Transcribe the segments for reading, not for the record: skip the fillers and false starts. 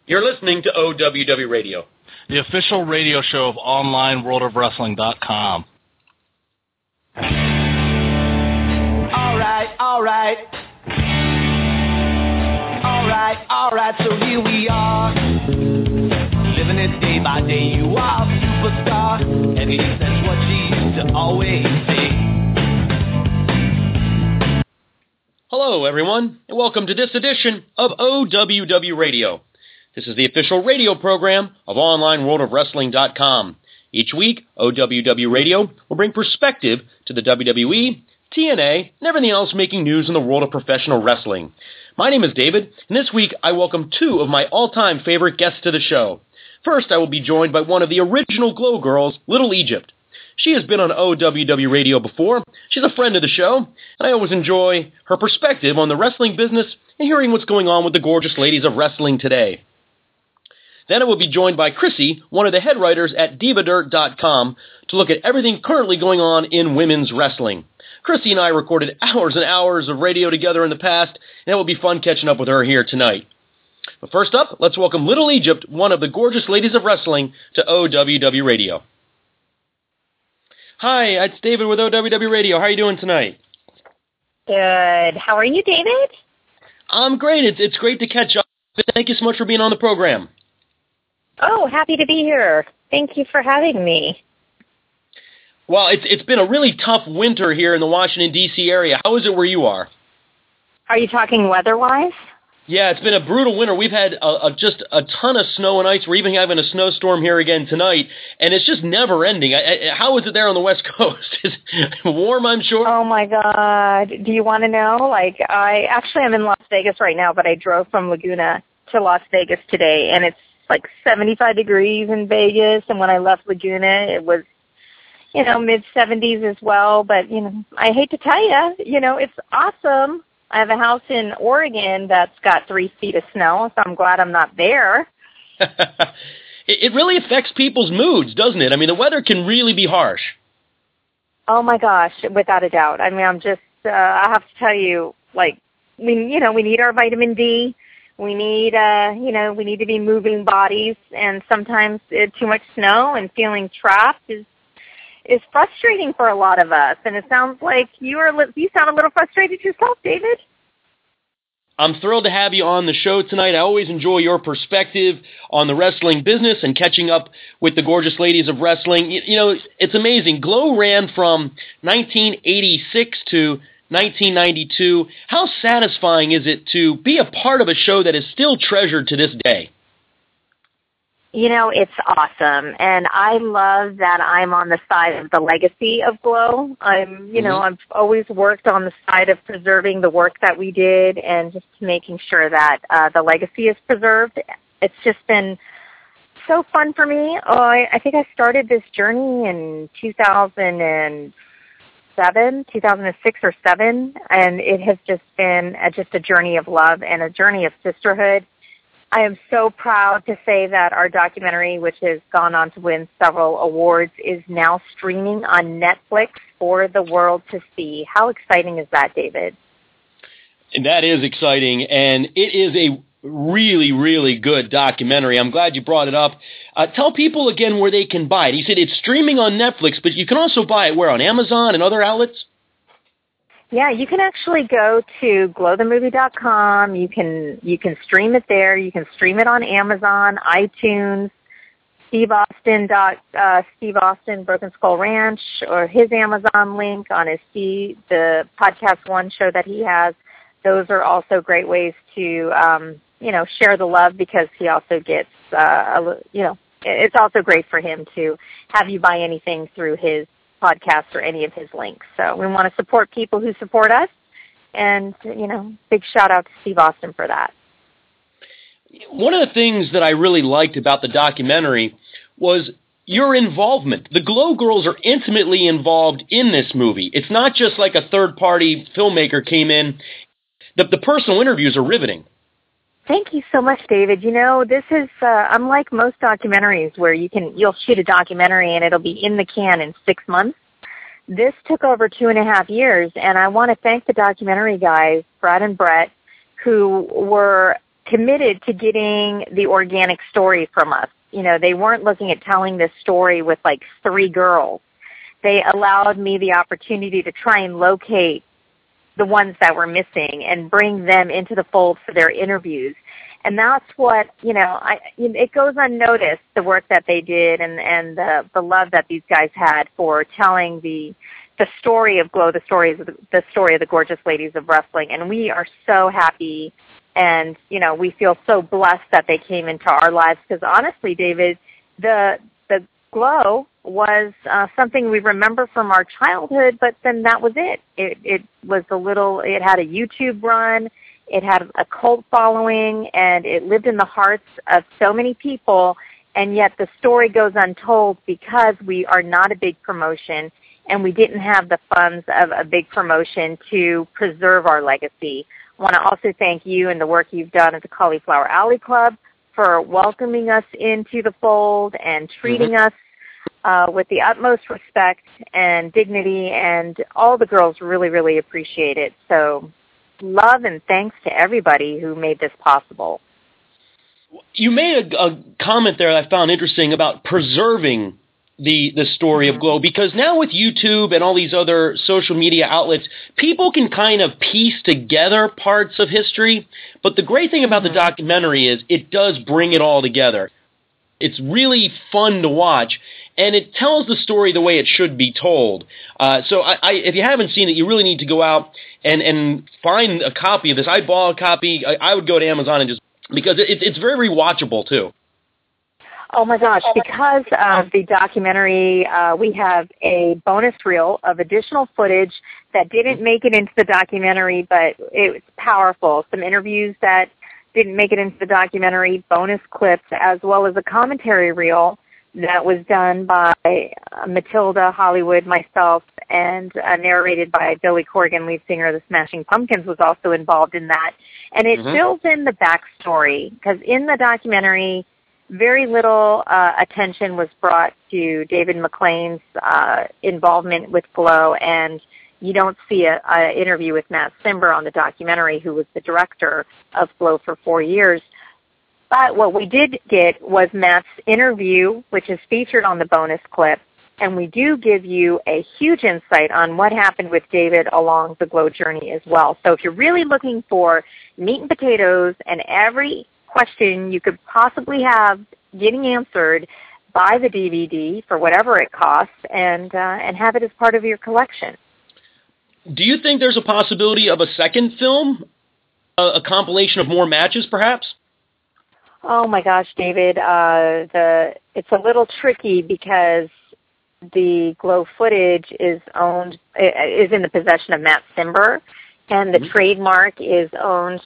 You're listening to OWW Radio, the official radio show of OnlineWorldOfWrestling.com. All right, so here we are, living it day by day. You are a superstar, and that's what she used to always say. Hello, everyone, and welcome to this edition of OWW Radio. This is the official radio program of OnlineWorldOfWrestling.com. Each week, OWW Radio will bring perspective to the WWE, TNA, and everything else making news in the world of professional wrestling. My name is David, and this week I welcome two of my all-time favorite guests to the show. First, I will be joined by one of the original Glow Girls, Little Egypt. She has been on OWW Radio before. She's a friend of the show, and I always enjoy her perspective on the wrestling business and hearing what's going on with the gorgeous ladies of wrestling today. Then I will be joined by Chrissy, one of the head writers at DivaDirt.com, to look at everything currently going on in women's wrestling. Chrissy and I recorded hours and hours of radio together in the past, and it will be fun catching up with her here tonight. But first up, let's welcome Little Egypt, one of the gorgeous ladies of wrestling, to OWW Radio. Hi, it's David with OWW Radio. How are you doing tonight? Good. How are you, David? I'm great. It's great to catch up. Thank you so much for being on the program. Oh, happy to be here. Thank you for having me. Well, it's been a really tough winter here in the Washington, D.C. area. How is it where you are? Are you talking weather-wise? Yeah, it's been a brutal winter. We've had just a ton of snow and ice. We're even having a snowstorm here again tonight, and it's just never ending. How is it there on the West Coast? Is it warm, I'm sure? Oh, my God. Do you want to know? I'm in Las Vegas right now, but I drove from Laguna to Las Vegas today, and it's like 75 degrees in Vegas, and when I left Laguna, it was, mid-70s as well, but, I hate to tell you, it's awesome. I have a house in Oregon that's got 3 feet of snow, so I'm glad I'm not there. It really affects people's moods, doesn't it? I mean, the weather can really be harsh. Oh, my gosh, without a doubt. I mean, I have to tell you, we need our vitamin D. We need, we need to be moving bodies, and sometimes too much snow and feeling trapped is frustrating for a lot of us. And it sounds like you sound a little frustrated yourself, David. I'm thrilled to have you on the show tonight. I always enjoy your perspective on the wrestling business and catching up with the gorgeous ladies of wrestling. It's amazing. Glow ran from 1986 to 1992. How satisfying is it to be a part of a show that is still treasured to this day? It's awesome, and I love that I'm on the side of the legacy of Glow. I've always worked on the side of preserving the work that we did and just making sure that the legacy is preserved. It's just been so fun for me. I think I started this journey in 2006 or 2007, and it has just been just a journey of love and a journey of sisterhood. I am so proud to say that our documentary, which has gone on to win several awards, is now streaming on Netflix for the world to see. How exciting is that, David? That is exciting, and it is a really, really good documentary. I'm glad you brought it up. Tell people again where they can buy it. You said it's streaming on Netflix, but you can also buy it where, on Amazon and other outlets? Yeah, you can actually go to glowthemovie.com. You can stream it there. You can stream it on Amazon, iTunes, Steve Austin, Broken Skull Ranch, or his Amazon link on the Podcast One show that he has. Those are also great ways to, share the love, because he also gets, it's also great for him to have you buy anything through his podcast or any of his links. So we want to support people who support us, and, big shout out to Steve Austin for that. One of the things that I really liked about the documentary was your involvement. The Glow Girls are intimately involved in this movie. It's not just like a third-party filmmaker came in. The personal interviews are riveting. Thank you so much, David. This is unlike most documentaries where you'll shoot a documentary and it'll be in the can in 6 months. This took over 2.5 years, and I want to thank the documentary guys, Brad and Brett, who were committed to getting the organic story from us. You know, they weren't looking at telling this story with like 3 girls. They allowed me the opportunity to try and locate the ones that were missing and bring them into the fold for their interviews. And that's what, it goes unnoticed, the work that they did and the love that these guys had for telling the story of Glow, the story of the gorgeous ladies of wrestling. And we are so happy, and, we feel so blessed that they came into our lives, because honestly, David, the Glow was something we remember from our childhood, but then that was it. It had a YouTube run, it had a cult following, and it lived in the hearts of so many people, and yet the story goes untold because we are not a big promotion, and we didn't have the funds of a big promotion to preserve our legacy. I want to also thank you and the work you've done at the Cauliflower Alley Club for welcoming us into the fold and treating us with the utmost respect and dignity, and all the girls really, really appreciate it. So love and thanks to everybody who made this possible. You made a comment there that I found interesting about preserving the story of Glow, because now with YouTube and all these other social media outlets, people can kind of piece together parts of history, but the great thing about the documentary is it does bring it all together. It's really fun to watch, and it tells the story the way it should be told. So if you haven't seen it, you really need to go out and find a copy of this. I bought a copy. I would go to Amazon and just, because it's very rewatchable too. Oh my gosh, because of the documentary, we have a bonus reel of additional footage that didn't make it into the documentary, but it's powerful. Some interviews that didn't make it into the documentary, bonus clips, as well as a commentary reel that was done by Matilda Hollywood, myself, and narrated by Billy Corgan, lead singer of the Smashing Pumpkins, was also involved in that. And it fills in the backstory, because in the documentary, very little attention was brought to David McLean's involvement with Glow, and you don't see an interview with Matt Cimber on the documentary, who was the director of Glow for 4 years. But what we did get was Matt's interview, which is featured on the bonus clip, and we do give you a huge insight on what happened with David along the Glow journey as well. So if you're really looking for meat and potatoes and every question you could possibly have getting answered, buy the DVD for whatever it costs and have it as part of your collection. Do you think there's a possibility of a second film, a compilation of more matches, perhaps? Oh my gosh, David, it's a little tricky because the Glow footage is in the possession of Matt Cimber, and the trademark is owned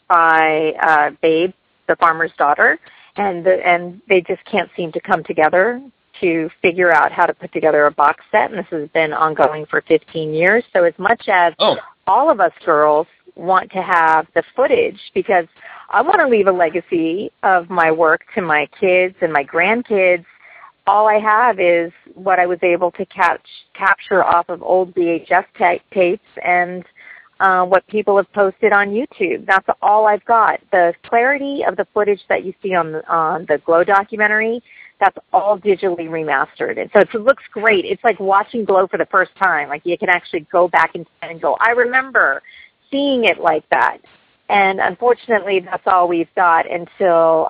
by Babe, the farmer's daughter, and they just can't seem to come together to figure out how to put together a box set, and this has been ongoing for 15 years. So as much as all of us girls want to have the footage, because I want to leave a legacy of my work to my kids and my grandkids, all I have is what I was able to capture off of old VHS tapes and what people have posted on YouTube. That's all I've got. The clarity of the footage that you see on the Glow documentary, that's all digitally remastered. And so it looks great. It's like watching Glow for the first time. Like you can actually go back and go, I remember seeing it like that. And unfortunately, that's all we've got until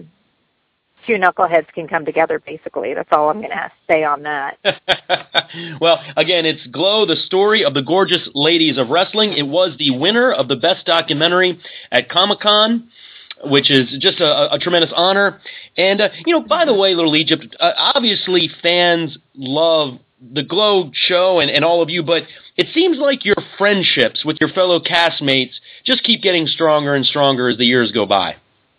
two knuckleheads can come together, basically. That's all I'm going to say on that. Well, again, it's Glow, the story of the gorgeous ladies of wrestling. It was the winner of the Best Documentary at Comic-Con, which is just a tremendous honor. And, by the way, Little Egypt, obviously fans love the Glow show and all of you, but it seems like your friendships with your fellow castmates just keep getting stronger and stronger as the years go by.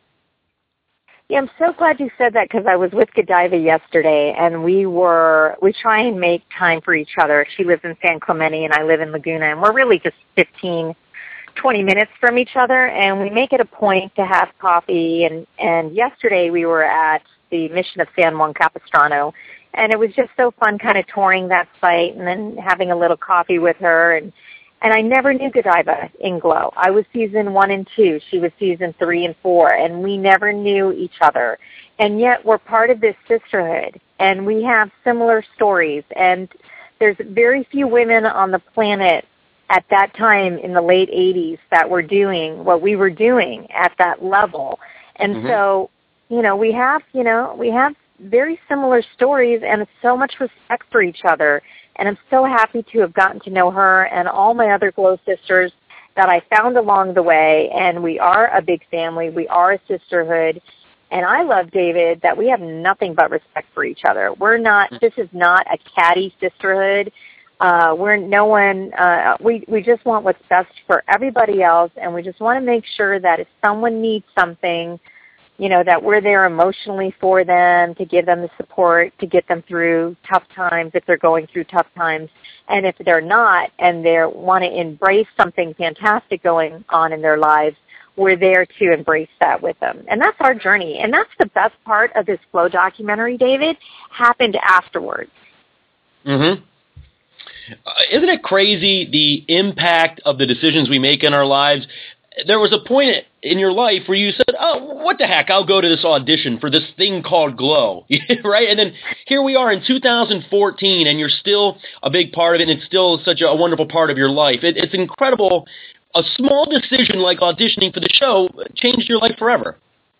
Yeah, I'm so glad you said that, because I was with Godiva yesterday, and we try and make time for each other. She lives in San Clemente, and I live in Laguna, and we're really just 15, 20 minutes from each other, and we make it a point to have coffee. And yesterday we were at the Mission of San Juan Capistrano, and it was just so fun kind of touring that site and then having a little coffee with her. And I never knew Godiva in Glow. I was season 1 and 2. She was season 3 and 4, and we never knew each other. And yet we're part of this sisterhood, and we have similar stories. And there's very few women on the planet at that time in the late 80s that were doing what we were doing at that level. And so, we have very similar stories and so much respect for each other. And I'm so happy to have gotten to know her and all my other Glow sisters that I found along the way. And we are a big family. We are a sisterhood. And I love, David, that we have nothing but respect for each other. This is not a catty sisterhood. We just want what's best for everybody else. And we just want to make sure that if someone needs something, that we're there emotionally for them, to give them the support, to get them through tough times if they're going through tough times. And if they're not and they want to embrace something fantastic going on in their lives, we're there to embrace that with them. And that's our journey. And that's the best part of this Glow documentary, David, happened afterwards. Mm-hmm. Isn't it crazy the impact of the decisions we make in our lives? There was a point in your life where you said, oh, what the heck, I'll go to this audition for this thing called Glow, right? And then here we are in 2014, and you're still a big part of it, and it's still such a wonderful part of your life. It's incredible. A small decision like auditioning for the show changed your life forever.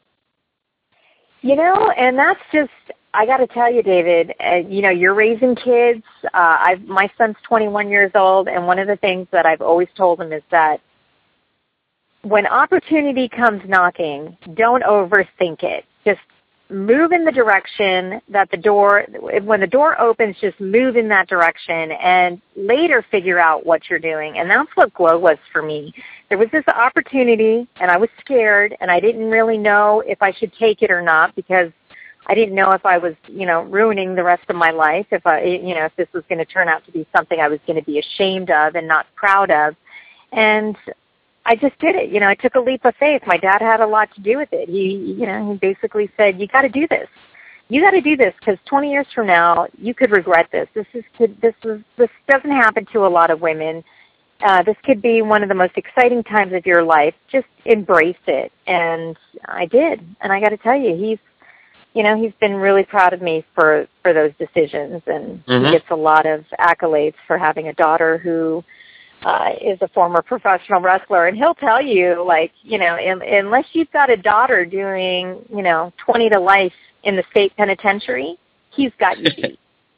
And that's just, I got to tell you, David, you're raising kids. My son's 21 years old, and one of the things that I've always told him is that when opportunity comes knocking, don't overthink it. Just move in the direction that when the door opens, just move in that direction and later figure out what you're doing. And that's what Glow was for me. There was this opportunity, and I was scared, and I didn't really know if I should take it or not because I didn't know if I was, ruining the rest of my life, if this was going to turn out to be something I was going to be ashamed of and not proud of. And I just did it. I took a leap of faith. My dad had a lot to do with it. He basically said, you got to do this. You got to do this because 20 years from now, you could regret this. This doesn't happen to a lot of women. This could be one of the most exciting times of your life. Just embrace it. And I did. And I got to tell you, he's been really proud of me for those decisions. And he gets a lot of accolades for having a daughter who is a former professional wrestler, and he'll tell you, unless you've got a daughter doing, 20 to life in the state penitentiary, he's got you beat.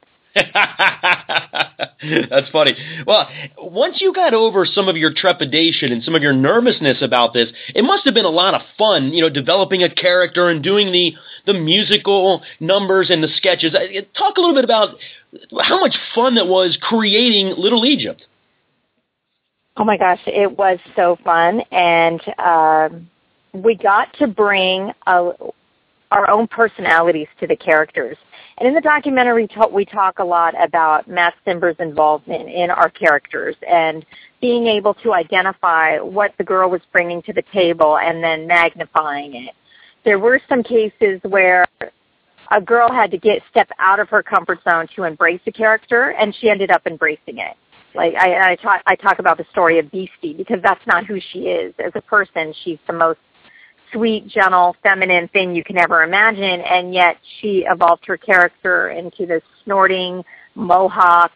That's funny. Well, once you got over some of your trepidation and some of your nervousness about this, it must have been a lot of fun, developing a character and doing the musical numbers and the sketches. Talk a little bit about how much fun that was creating Little Egypt. Oh my gosh, it was so fun, and we got to bring our own personalities to the characters. And in the documentary, we talk a lot about Matt Cimber's involvement in our characters and being able to identify what the girl was bringing to the table and then magnifying it. There were some cases where a girl had to step out of her comfort zone to embrace a character, and she ended up embracing it. Like I talk about the story of Beastie because that's not who she is. As a person, she's the most sweet, gentle, feminine thing you can ever imagine, and yet she evolved her character into this snorting, mohawk,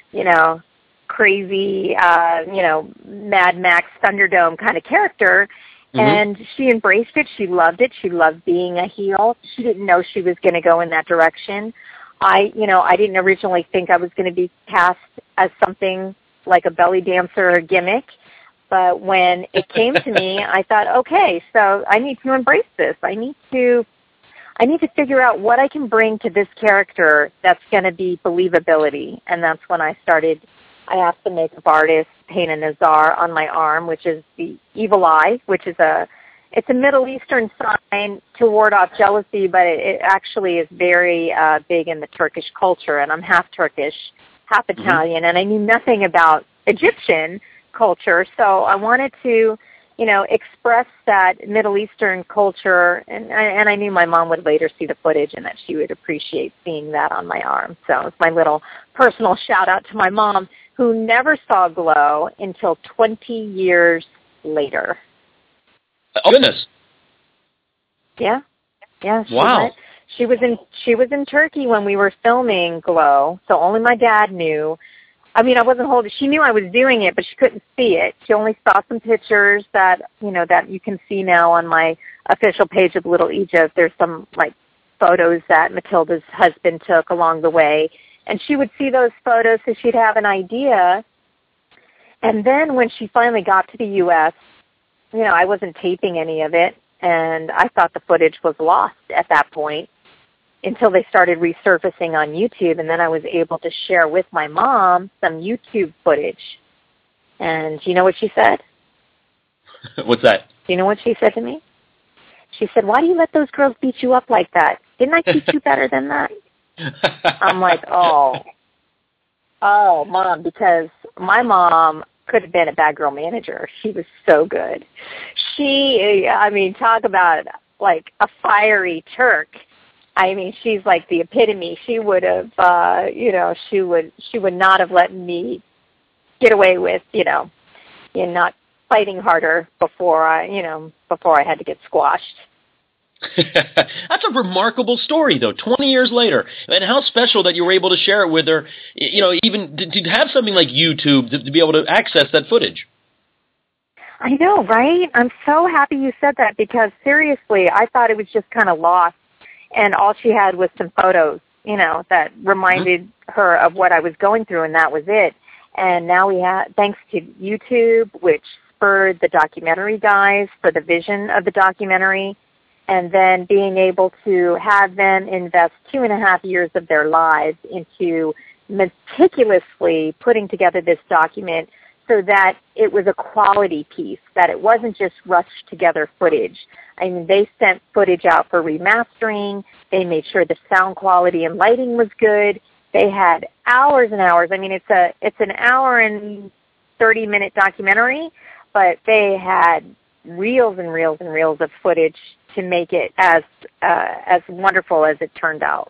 crazy, Mad Max Thunderdome kind of character. And she embraced it. She loved it. She loved being a heel. She didn't know she was going to go in that direction. I didn't originally think I was going to be cast as something like a belly dancer or gimmick. But when it came to me, I thought, okay, so I need to embrace this. I need to figure out what I can bring to this character that's going to be believability. And that's when I asked the makeup artist paint a Nazar on my arm, which is the evil eye, which is it's a Middle Eastern sign to ward off jealousy, but it actually is very big in the Turkish culture. And I'm half Turkish, half Italian, and I knew nothing about Egyptian culture. So I wanted to, express that Middle Eastern culture, and I knew my mom would later see the footage and that she would appreciate seeing that on my arm. So it's my little personal shout out to my mom. who never saw Glow until 20 years later. Oh, goodness. Yeah. Wow. She was in Turkey when we were filming Glow, so only my dad knew. I mean, I wasn't holding. She knew I was doing it, but she couldn't see it. She only saw some pictures that you can see now on my official page of Little Egypt. There's some like photos that Matilda's husband took along the way, and she would see those photos, so she'd have an idea. And then when she finally got to the U.S., I wasn't taping any of it, and I thought the footage was lost at that point until they started resurfacing on YouTube, and then I was able to share with my mom some YouTube footage. And do you know what she said? What's that? Do you know what she said to me? She said, "Why do you let those girls beat you up like that? Didn't I teach you better than that?" I'm like, oh, Mom, because my mom could have been a bad girl manager. She was so good. Talk about like a fiery Turk. I mean, she's like the epitome. She would have, she would not have let me get away with, in not fighting harder before I had to get squashed. That's a remarkable story, though, 20 years later. And how special that you were able to share it with her, even to have something like YouTube to be able to access that footage. I know, right? I'm so happy you said that because, seriously, I thought it was just kind of lost. And all she had was some photos, that reminded her of what I was going through, and that was it. And now we have, thanks to YouTube, which spurred the documentary guys for the vision of the documentary, and then being able to have them invest 2.5 years of their lives into meticulously putting together this document so that it was a quality piece, that it wasn't just rushed together footage. I mean, they sent footage out for remastering. They made sure the sound quality and lighting was good. They had hours and hours. I mean, it's an hour and 30-minute documentary, but they had reels and reels and reels of footage to make it as wonderful as it turned out.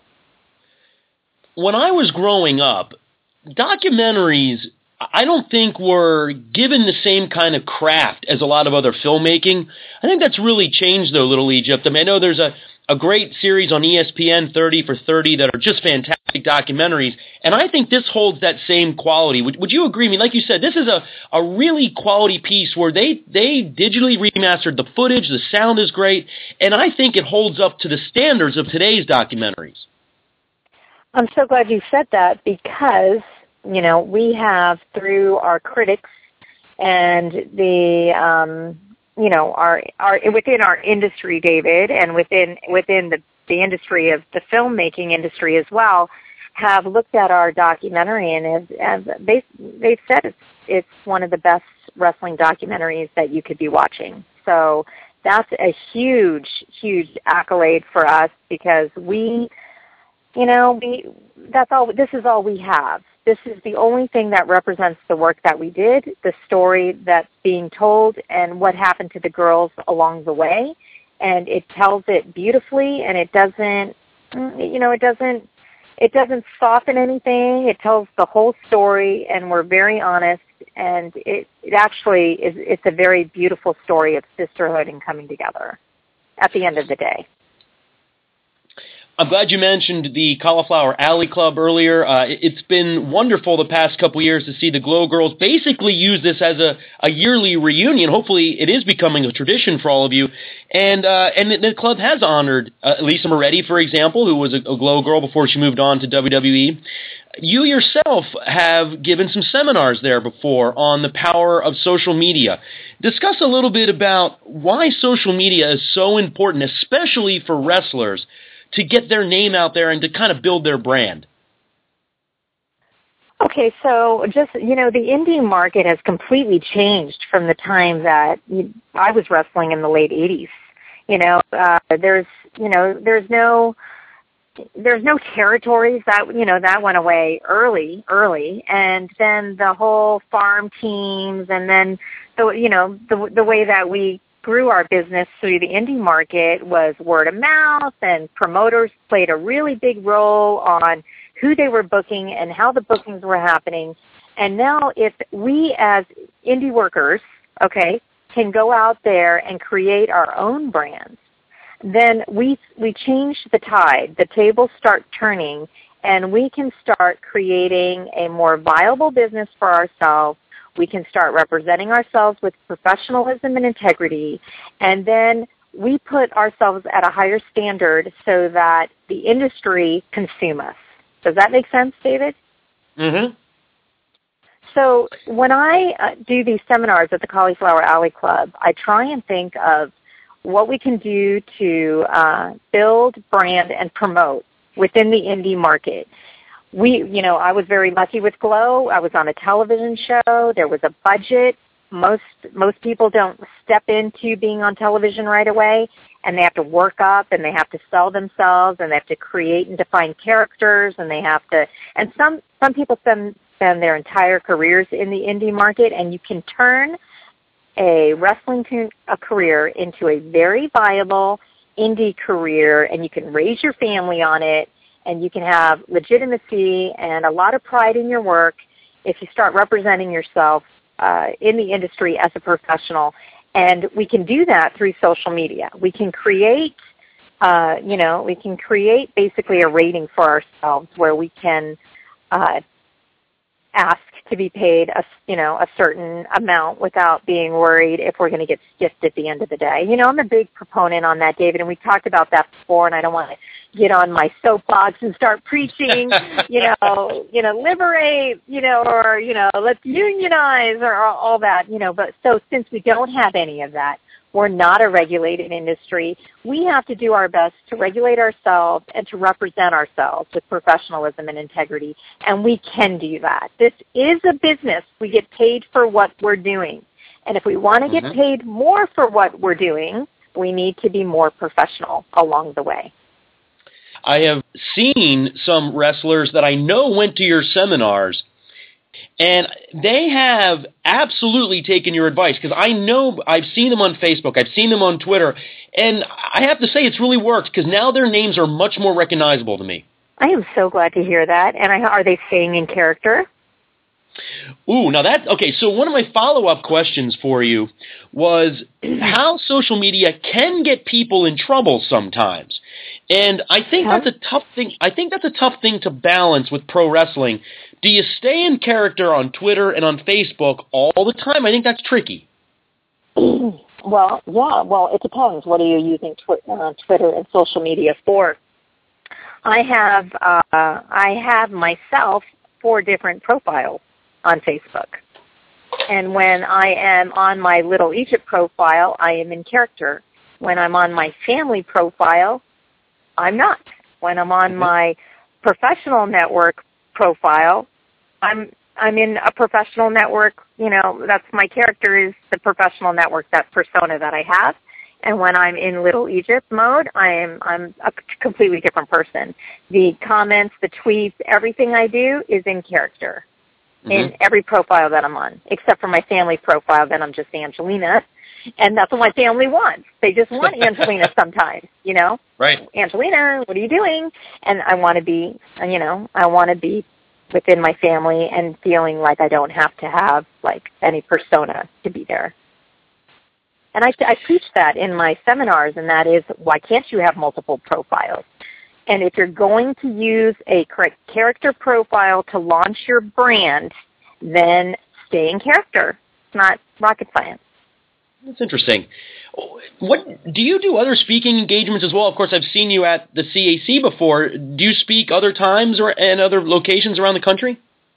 When I was growing up, documentaries, I don't think were given the same kind of craft as a lot of other filmmaking. I think that's really changed, though, Little Egypt. I mean, I know there's a great series on ESPN, 30 for 30, that are just fantastic documentaries, and I think this holds that same quality. Would you agree? I mean, like you said, this is a really quality piece where they digitally remastered the footage, the sound is great, and I think it holds up to the standards of today's documentaries. I'm so glad you said that because we have, through our critics and the, our within our industry, David, and within the industry of the filmmaking industry as well, have looked at our documentary and they've said it's one of the best wrestling documentaries that you could be watching. So that's a huge, huge accolade for us because this is all we have. This is the only thing that represents the work that we did, the story that's being told, and what happened to the girls along the way. And it tells it beautifully, and it doesn't soften anything. It tells the whole story, and we're very honest. And it actually it's a very beautiful story of sisterhood and coming together at the end of the day. I'm glad you mentioned the Cauliflower Alley Club earlier. It's been wonderful the past couple years to see the Glow Girls basically use this as a yearly reunion. Hopefully it is becoming a tradition for all of you. And the club has honored Lisa Moretti, for example, who was a Glow Girl before she moved on to WWE. You yourself have given some seminars there before on the power of social media. Discuss a little bit about why social media is so important, especially for wrestlers, to get their name out there and to kind of build their brand. Okay, so just, the indie market has completely changed from the time that I was wrestling in the late 80s. There's no territories that went away early, and then the whole farm teams, and then the way that we grew our business through the indie market was word of mouth, and promoters played a really big role on who they were booking and how the bookings were happening. And now if we as indie workers, okay, can go out there and create our own brands, then we change the tide. The tables start turning, and we can start creating a more viable business for ourselves. We can start representing ourselves with professionalism and integrity, and then we put ourselves at a higher standard so that the industry consume us. Does that make sense, David? Mm-hmm. So when I do these seminars at the Cauliflower Alley Club, I try and think of what we can do to build, brand, and promote within the indie market. I was very lucky with Glow. I was on a television show. There was a budget. Most people don't step into being on television right away, and they have to work up, and they have to sell themselves, and they have to create and define characters, and they have to. And some people spend their entire careers in the indie market, and you can turn a wrestling career into a very viable indie career, and you can raise your family on it, and you can have legitimacy and a lot of pride in your work if you start representing yourself in the industry as a professional. And we can do that through social media. We can create, basically a rating for ourselves where we can ask to be paid a certain amount without being worried if we're going to get stiffed at the end of the day. I'm a big proponent on that, David, and we talked about that before, and I don't want to get on my soapbox and start preaching, liberate, or, let's unionize or all that, but so since we don't have any of that, we're not a regulated industry. We have to do our best to regulate ourselves and to represent ourselves with professionalism and integrity, and we can do that. This is a business. We get paid for what we're doing, and if we want to get paid more for what we're doing, we need to be more professional along the way. I have seen some wrestlers that I know went to your seminars, and they have absolutely taken your advice, because I know I've seen them on Facebook, I've seen them on Twitter, and I have to say it's really worked, because now their names are much more recognizable to me. I am so glad to hear that. And are they staying in character? Ooh, now okay, so one of my follow-up questions for you was how social media can get people in trouble sometimes. And I think that's a tough thing. I think that's a tough thing to balance with pro wrestling. Do you stay in character on Twitter and on Facebook all the time? I think that's tricky. Well, yeah. Well, it depends. What are you using Twitter and social media for? I have myself 4 different profiles on Facebook. And when I am on my Little Egypt profile, I am in character. When I'm on my family profile, I'm not. When I'm on my professional network profile, I'm in a professional network, that's my character is the professional network, that persona that I have. And when I'm in Little Egypt mode, I'm a completely different person. The comments, the tweets, everything I do is in character in every profile that I'm on, except for my family profile, then I'm just Angelina. And that's what my family wants. They just want Angelina sometimes, Right. Angelina, what are you doing? And I want to be, within my family and feeling like I don't have to have, any persona to be there. And I teach that in my seminars, and that is, why can't you have multiple profiles? And if you're going to use a character profile to launch your brand, then stay in character. It's not rocket science. That's interesting. What do you do other speaking engagements as well? Of course, I've seen you at the CAC before. Do you speak other times and other locations around the country?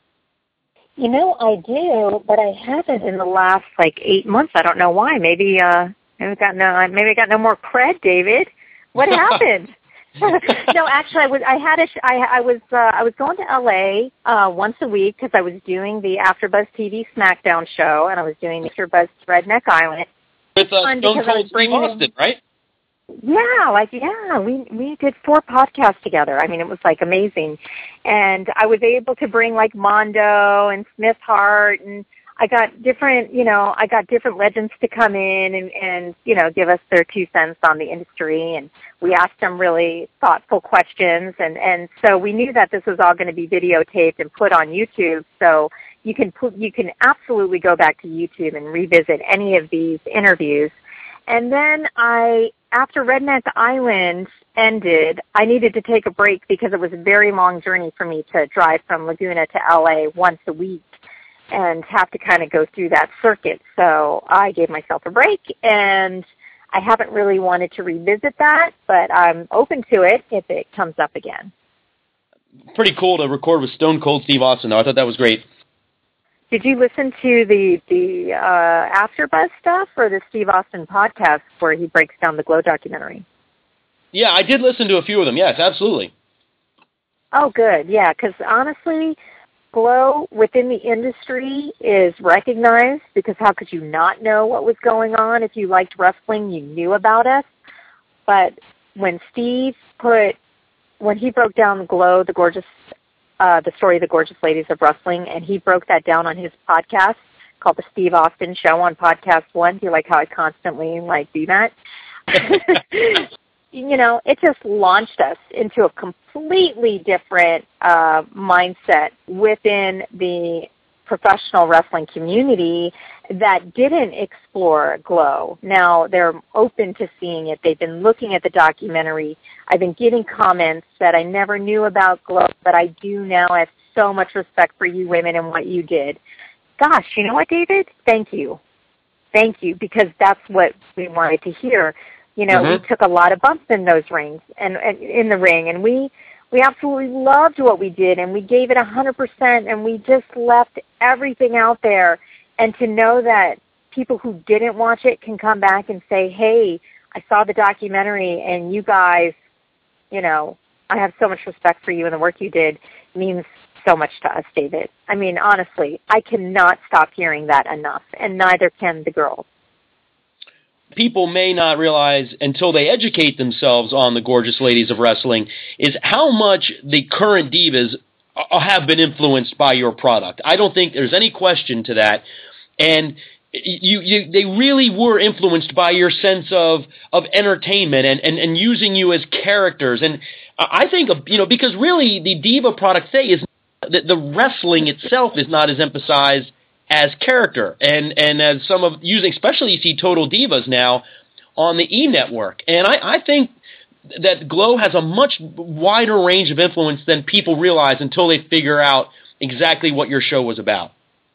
I do, but I haven't in the last 8 months. I don't know why. Maybe I got no more cred, David. What happened? No, actually, I was going to LA once a week because I was doing the AfterBuzz TV SmackDown show, and I was doing the AfterBuzz Redneck Island. With Stone Cold Steve Austin, right? Yeah, we did 4 podcasts together. I mean, it was amazing, and I was able to bring Mondo and Smith Hart, and I got different legends to come in and give us their 2 cents on the industry, and we asked them really thoughtful questions, and so we knew that this was all going to be videotaped and put on YouTube. So you can absolutely go back to YouTube and revisit any of these interviews. And then after Redneck Island ended, I needed to take a break because it was a very long journey for me to drive from Laguna to LA once a week and have to kind of go through that circuit. So I gave myself a break, and I haven't really wanted to revisit that, but I'm open to it if it comes up again. Pretty cool to record with Stone Cold Steve Austin, though. I thought that was great. Did you listen to the AfterBuzz stuff or the Steve Austin podcast where he breaks down the Glow documentary? Yeah, I did listen to a few of them. Yes, absolutely. Oh, good. Yeah, because honestly, Glow within the industry is recognized because how could you not know what was going on? If you liked wrestling, you knew about us. But when Steve when he broke down Glow, the story of the Gorgeous Ladies of Wrestling, and he broke that down on his podcast called The Steve Austin Show on Podcast One. Do you like how I constantly do that? It just launched us into a completely different mindset within the professional wrestling community that didn't explore Glow. Now they're open to seeing it. They've been looking at the documentary. I've been getting comments that I never knew about Glow, but I do now. I have so much respect for you women and what you did. Gosh, you know what, David? Thank you. Thank you, because that's what we wanted to hear. We took a lot of bumps in those rings and in the ring, and we absolutely loved what we did, and we gave it 100%, and we just left everything out there. And to know that people who didn't watch it can come back and say, hey, I saw the documentary, and you guys, I have so much respect for you and the work you did, means so much to us, David. I mean, honestly, I cannot stop hearing that enough, and neither can the girls. People may not realize until they educate themselves on the Gorgeous Ladies of Wrestling is how much the current divas have been influenced by your product. I don't think there's any question to that. And they really were influenced by your sense of entertainment and using you as characters. And I think, because really the diva product today is that the wrestling itself is not as emphasized as character, and as some of using, especially you see Total Divas now on the E! Network. And I think that Glow has a much wider range of influence than people realize until they figure out exactly what your show was about.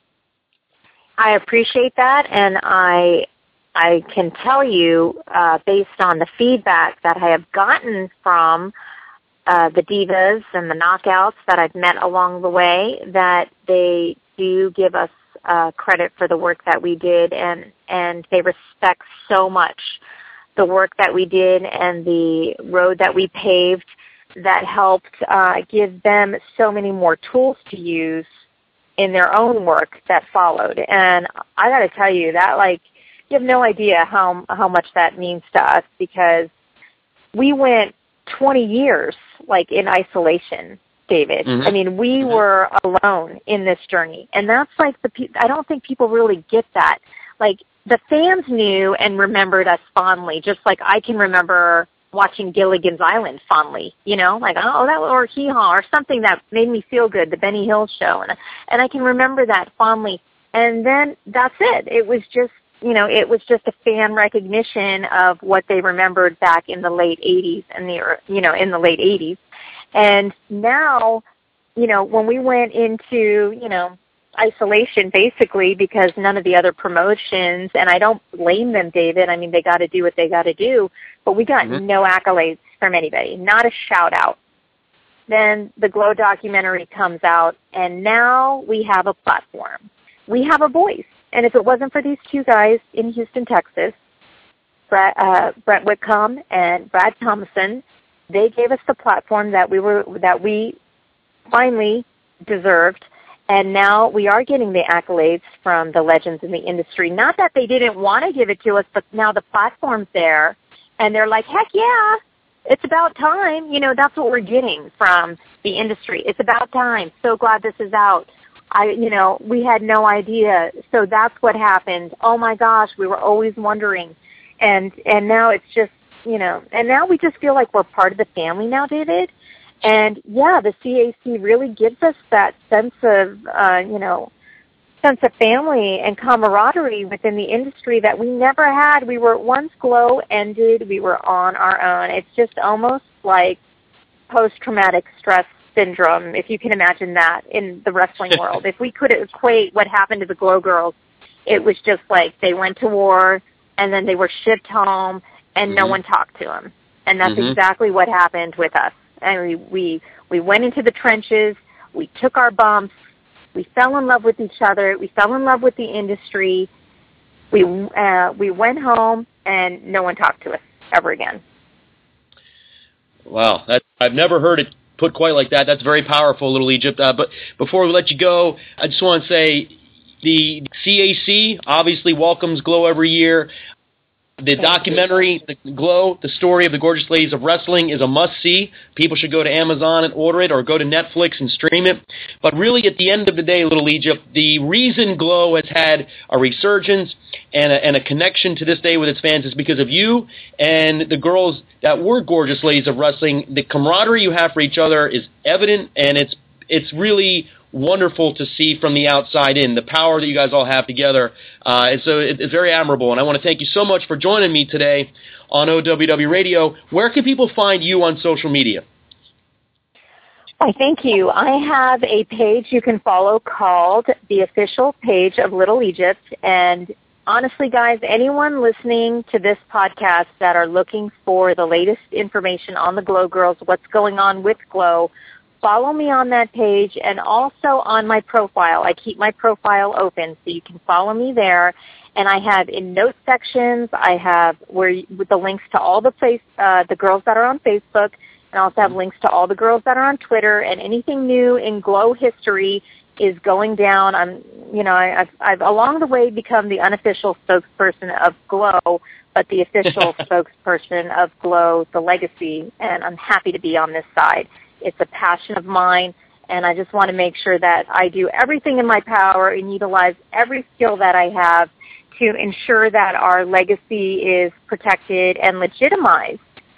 I appreciate that, and I can tell you, based on the feedback that I have gotten from the divas and the knockouts that I've met along the way, that they do give us credit for the work that we did, and they respect so much the work that we did and the road that we paved that helped give them so many more tools to use in their own work that followed. And I got to tell you that, you have no idea how much that means to us, because we went 20 years, in isolation, David. Mm-hmm. I mean, we were alone in this journey. And that's I don't think people really get that. The fans knew and remembered us fondly, just like I can remember watching Gilligan's Island fondly, or Hee Haw, or something that made me feel good, the Benny Hill show. And I can remember that fondly. And then that's it. It was just, a fan recognition of what they remembered back in the late 80s and in the late 80s. And now, when we went into, isolation basically because none of the other promotions, and I don't blame them, David. I mean, they got to do what they got to do, but we got no accolades from anybody, not a shout out. Then the Glow documentary comes out, and now we have a platform. We have a voice. And if it wasn't for these two guys in Houston, Texas, Brent Whitcomb and Brad Thomason, they gave us the platform that we finally deserved. And now we are getting the accolades from the legends in the industry. Not that they didn't want to give it to us, but now the platform's there, and they're like, heck yeah, it's about time. That's what we're getting from the industry. It's about time. So glad this is out. We had no idea. So that's what happened. Oh my gosh, we were always wondering. And now it's just, and now we just feel like we're part of the family now, David. And yeah, the CAC really gives us that sense of, sense of family and camaraderie within the industry that we never had. We were, once Glow ended, we were on our own. It's just almost like post-traumatic stress syndrome, if you can imagine that, in the wrestling world. If we could equate what happened to the Glow Girls, it was just like they went to war and then they were shipped home and no one talked to them. And that's exactly what happened with us. And we went into the trenches, we took our bumps, we fell in love with each other, we fell in love with the industry, we went home, and no one talked to us ever again. Wow, I've never heard it put quite like that. That's very powerful, Little Egypt. But before we let you go, I just want to say the CAC obviously welcomes Glow every year. The documentary, The Glow, The Story of the Gorgeous Ladies of Wrestling, is a must-see. People should go to Amazon and order it or go to Netflix and stream it. But really, at the end of the day, Little Egypt, the reason Glow has had a resurgence and a connection to this day with its fans is because of you and the girls that were Gorgeous Ladies of Wrestling. The camaraderie you have for each other is evident, and it's really wonderful to see from the outside in, the power that you guys all have together. And so it's very admirable. And I want to thank you so much for joining me today on OWW Radio. Where can people find you on social media? Why, thank you. I have a page you can follow called The Official Page of Little Egypt. And honestly, guys, anyone listening to this podcast that are looking for the latest information on the Glow Girls, what's going on with Glow, follow me on that page, and also on my profile. I keep my profile open, so you can follow me there. And I have in note sections, I have with the links to all the girls that are on Facebook, and I also have links to all the girls that are on Twitter. And anything new in Glow history is going down. I've along the way become the unofficial spokesperson of Glow, but the official spokesperson of Glow, the legacy. And I'm happy to be on this side. It's a passion of mine, and I just want to make sure that I do everything in my power and utilize every skill that I have to ensure that our legacy is protected and legitimized,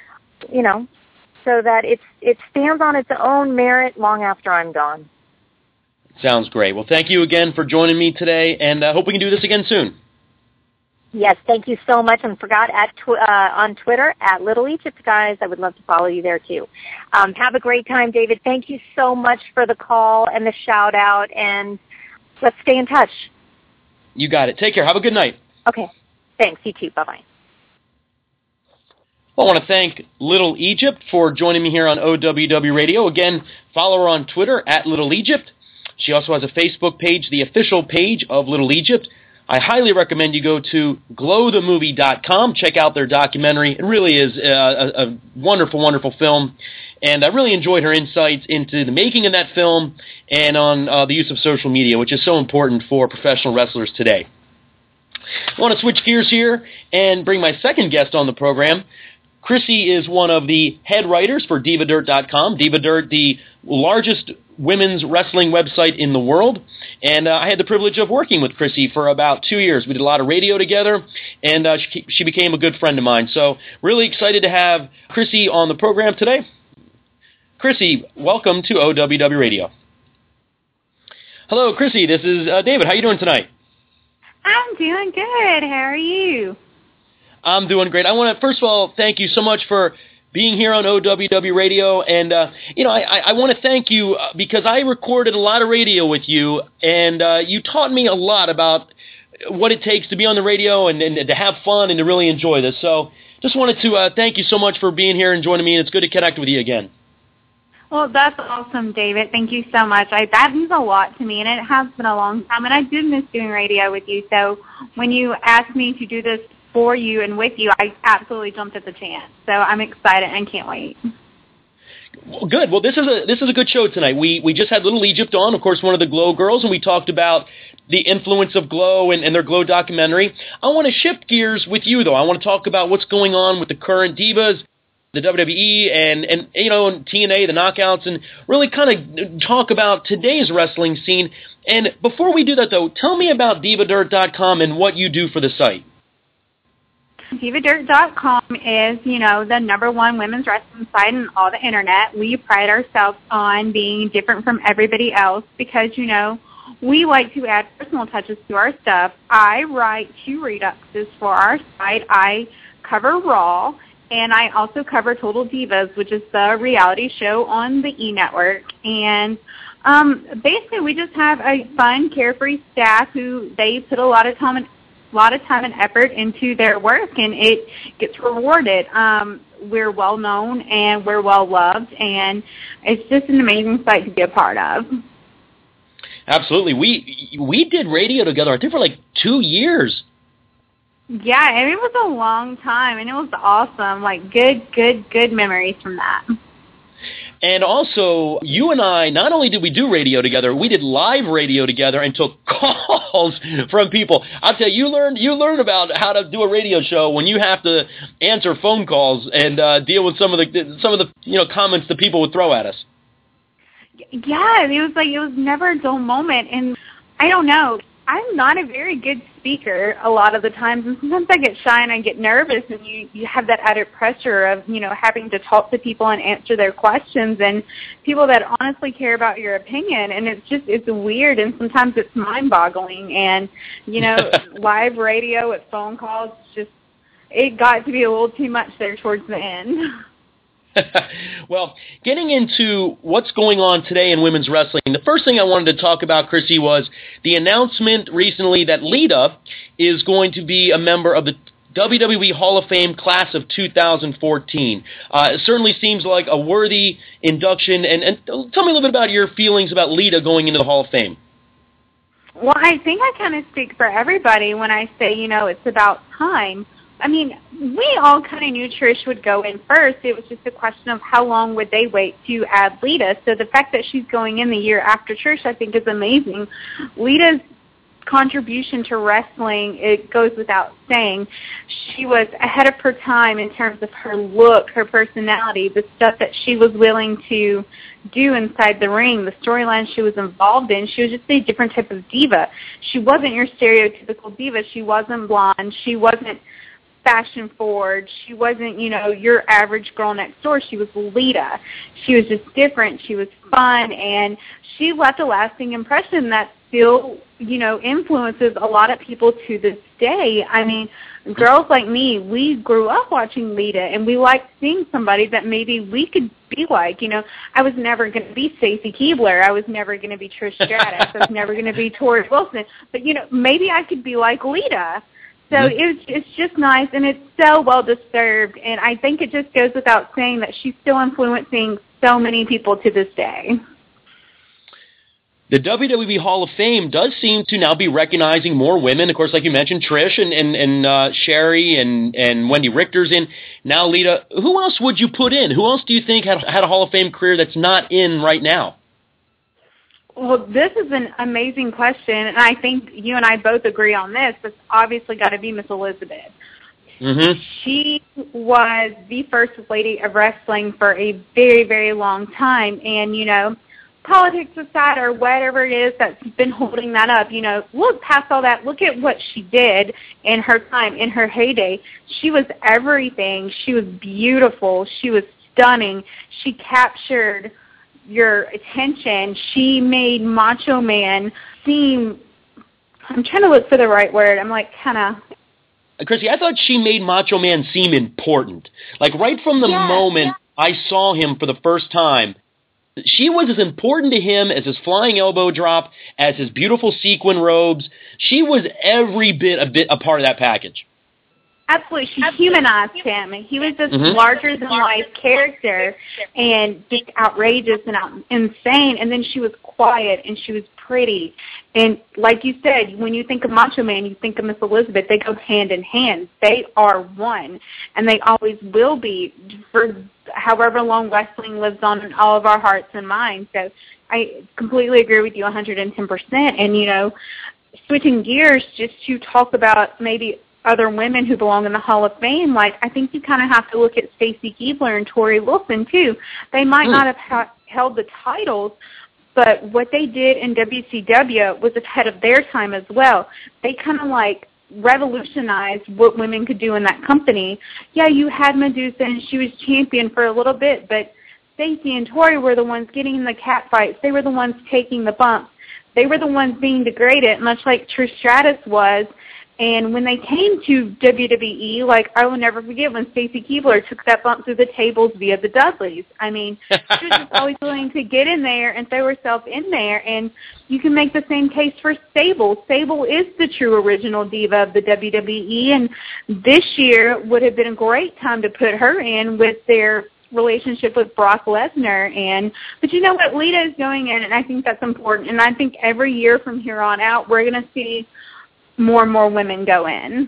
so that it stands on its own merit long after I'm gone. Sounds great. Well, thank you again for joining me today, and I hope we can do this again soon. Yes, thank you so much. And forgot on Twitter, at Little Egypt, guys. I would love to follow you there, too. Have a great time, David. Thank you so much for the call and the shout-out, and let's stay in touch. You got it. Take care. Have a good night. Okay. Thanks. You too. Bye-bye. Well, I want to thank Little Egypt for joining me here on OWW Radio. Again, follow her on Twitter, at Little Egypt. She also has a Facebook page, the official page of Little Egypt. I highly recommend you go to glowthemovie.com, check out their documentary. It really is a wonderful, wonderful film, and I really enjoyed her insights into the making of that film and on the use of social media, which is so important for professional wrestlers today. I want to switch gears here and bring my second guest on the program. Chrissy is one of the head writers for DivaDirt.com. DivaDirt, the largest women's wrestling website in the world, and I had the privilege of working with Chrissy for about 2 years. We did a lot of radio together, and she became a good friend of mine. So really excited to have Chrissy on the program today. Chrissy, welcome to OWW Radio. Hello, Chrissy. This is David. How you doing tonight? I'm doing good. How are you? I'm doing great. I want to, first of all, thank you so much for being here on OWW Radio, and I want to thank you because I recorded a lot of radio with you, and you taught me a lot about what it takes to be on the radio and to have fun and to really enjoy this. So just wanted to thank you so much for being here and joining me, and it's good to connect with you again. Well, that's awesome, David. Thank you so much. That means a lot to me, and it has been a long time, and I did miss doing radio with you. So when you asked me to do this for you and with you, I absolutely jumped at the chance. So I'm excited and can't wait. Well, good. Well, this is a good show tonight. We just had Little Egypt on, of course, one of the Glow girls, and we talked about the influence of Glow and their Glow documentary. I want to shift gears with you, though. I want to talk about what's going on with the current divas, the WWE, and TNA, the Knockouts, and really kind of talk about today's wrestling scene. And before we do that, though, tell me about DivaDirt.com and what you do for the site. DivaDirt.com is, the #1 women's wrestling site on all the internet. We pride ourselves on being different from everybody else because, we like to add personal touches to our stuff. I write 2 reduxes for our site. I cover Raw, and I also cover Total Divas, which is the reality show on the E! Network. And basically, we just have a fun, carefree staff who they put a lot of time and effort into their work, and it gets rewarded. We're well known and we're well loved, and it's just an amazing site to be a part of. Absolutely. We did radio together, I think, for like 2 years. Yeah, and it was a long time, and it was awesome. Like, good memories from that. And also, you and I, not only did we do radio together, we did live radio together and took calls from people. I'll tell you, you learn about how to do a radio show when you have to answer phone calls and deal with some of the comments that people would throw at us. Yeah, it was never a dull moment, and I don't know. I'm not a very good speaker a lot of the times, and sometimes I get shy and I get nervous, and you have that added pressure of, having to talk to people and answer their questions, and people that honestly care about your opinion, and it's weird, and sometimes it's mind-boggling, and, live radio with phone calls, it got to be a little too much there towards the end. Well, getting into what's going on today in women's wrestling, the first thing I wanted to talk about, Chrissy, was the announcement recently that Lita is going to be a member of the WWE Hall of Fame class of 2014. It certainly seems like a worthy induction. And tell me a little bit about your feelings about Lita going into the Hall of Fame. Well, I think I kind of speak for everybody when I say, it's about time. I mean, we all kind of knew Trish would go in first. It was just a question of how long would they wait to add Lita. So the fact that she's going in the year after Trish, I think, is amazing. Lita's contribution to wrestling, it goes without saying. She was ahead of her time in terms of her look, her personality, the stuff that she was willing to do inside the ring, the storyline she was involved in. She was just a different type of diva. She wasn't your stereotypical diva. She wasn't blonde. She wasn't fashion forward. She wasn't, your average girl next door. She was Lita. She was just different. She was fun, and she left a lasting impression that still, influences a lot of people to this day. I mean, girls like me, we grew up watching Lita, and we liked seeing somebody that maybe we could be like. I was never going to be Stacy Keibler. I was never going to be Trish Stratus. I was never going to be Tori Wilson. But, maybe I could be like Lita. So it's just nice, and it's so well-deserved, and I think it just goes without saying that she's still influencing so many people to this day. The WWE Hall of Fame does seem to now be recognizing more women. Of course, like you mentioned, Trish and Sherry and Wendy Richter's in. Now Lita. Who else would you put in? Who else do you think had a Hall of Fame career that's not in right now? Well, this is an amazing question, and I think you and I both agree on this. It's obviously got to be Miss Elizabeth. Mm-hmm. She was the first lady of wrestling for a very, very long time, and, politics aside or whatever it is that's been holding that up, look past all that. Look at what she did in her time, in her heyday. She was everything. She was beautiful. She was stunning. She captured your attention. She made Macho Man seem, I'm trying to look for the right word. I'm like kind of... Chrissy, I thought she made Macho Man seem important. Like right from the moment I saw him for the first time, she was as important to him as his flying elbow drop, as his beautiful sequin robes. She was every bit a part of that package. Absolutely. She humanized him. He was this larger-than-life character and just outrageous and insane. And then she was quiet and she was pretty. And like you said, when you think of Macho Man, you think of Miss Elizabeth. They go hand in hand. They are one, and they always will be for however long wrestling lives on in all of our hearts and minds. So I completely agree with you 110%. And, switching gears just to talk about maybe other women who belong in the Hall of Fame, like I think you kind of have to look at Stacy Keibler and Tori Wilson too. They might not have held the titles, but what they did in WCW was ahead of their time as well. They kind of like revolutionized what women could do in that company. Yeah, you had Medusa and she was champion for a little bit, but Stacey and Tori were the ones getting in the cat fights. They were the ones taking the bumps. They were the ones being degraded, much like Trish Stratus was. And when they came to WWE, like, I will never forget when Stacy Keibler took that bump through the tables via the Dudleys. I mean, she was just always willing to get in there and throw herself in there. And you can make the same case for Sable. Sable is the true original diva of the WWE, and this year would have been a great time to put her in with their relationship with Brock Lesnar. But you know what? Lita is going in, and I think that's important. And I think every year from here on out, we're going to see more and more women go in.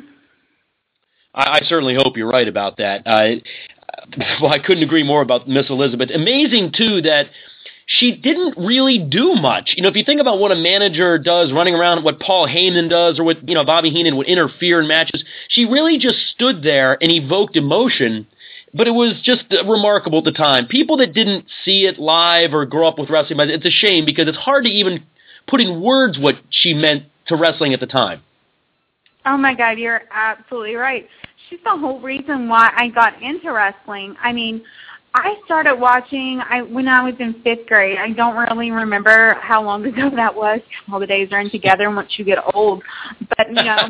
I certainly hope you're right about that. Well, I couldn't agree more about Miss Elizabeth. Amazing, too, that she didn't really do much. You know, if you think about what a manager does running around, what Paul Heyman does, or what, you know, Bobby Heenan would interfere in matches, she really just stood there and evoked emotion. But it was just remarkable at the time. People that didn't see it live or grow up with wrestling, it's a shame because it's hard to even put in words what she meant to wrestling at the time. Oh, my God, you're absolutely right. She's the whole reason why I got into wrestling. I mean, I started watching when I was in 5th grade. I don't really remember how long ago that was. All the days run together once you get old. But, you know,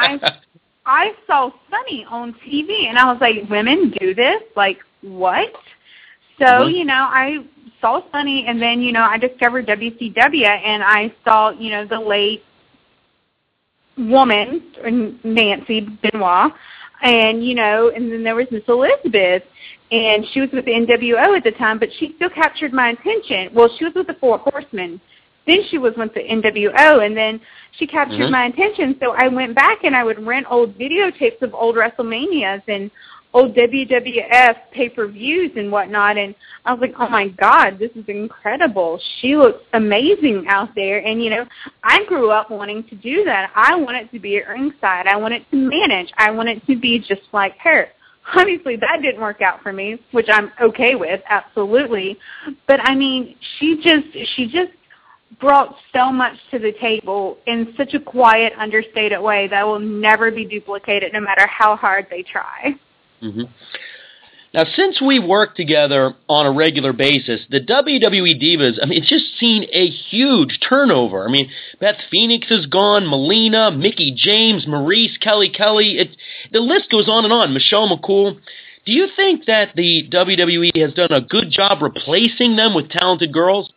I saw Sunny on TV, and I was like, women do this? Like, what? So, you know, I saw Sunny, and then, you know, I discovered WCW, and I saw, you know, the late woman, Nancy Benoit, and, you know, and then there was Miss Elizabeth, and she was with the NWO at the time, but she still captured my attention. Well, she was with the Four Horsemen. Then she was with the NWO, and then she captured my attention. So I went back and I would rent old videotapes of old WrestleManias and old WWF pay-per-views and whatnot, and I was like, oh, my God, this is incredible. She looks amazing out there, and, you know, I grew up wanting to do that. I wanted to be at ringside. I wanted to manage. I wanted to be just like her. Obviously, that didn't work out for me, which I'm okay with, absolutely. But, I mean, she just brought so much to the table in such a quiet, understated way that will never be duplicated no matter how hard they try. Mm-hmm. Now, since we work together on a regular basis, the WWE Divas, I mean, it's just seen a huge turnover. I mean, Beth Phoenix is gone, Melina, Mickie James, Maryse, Kelly Kelly. The list goes on and on. Michelle McCool. Do you think that the WWE has done a good job replacing them with talented girls?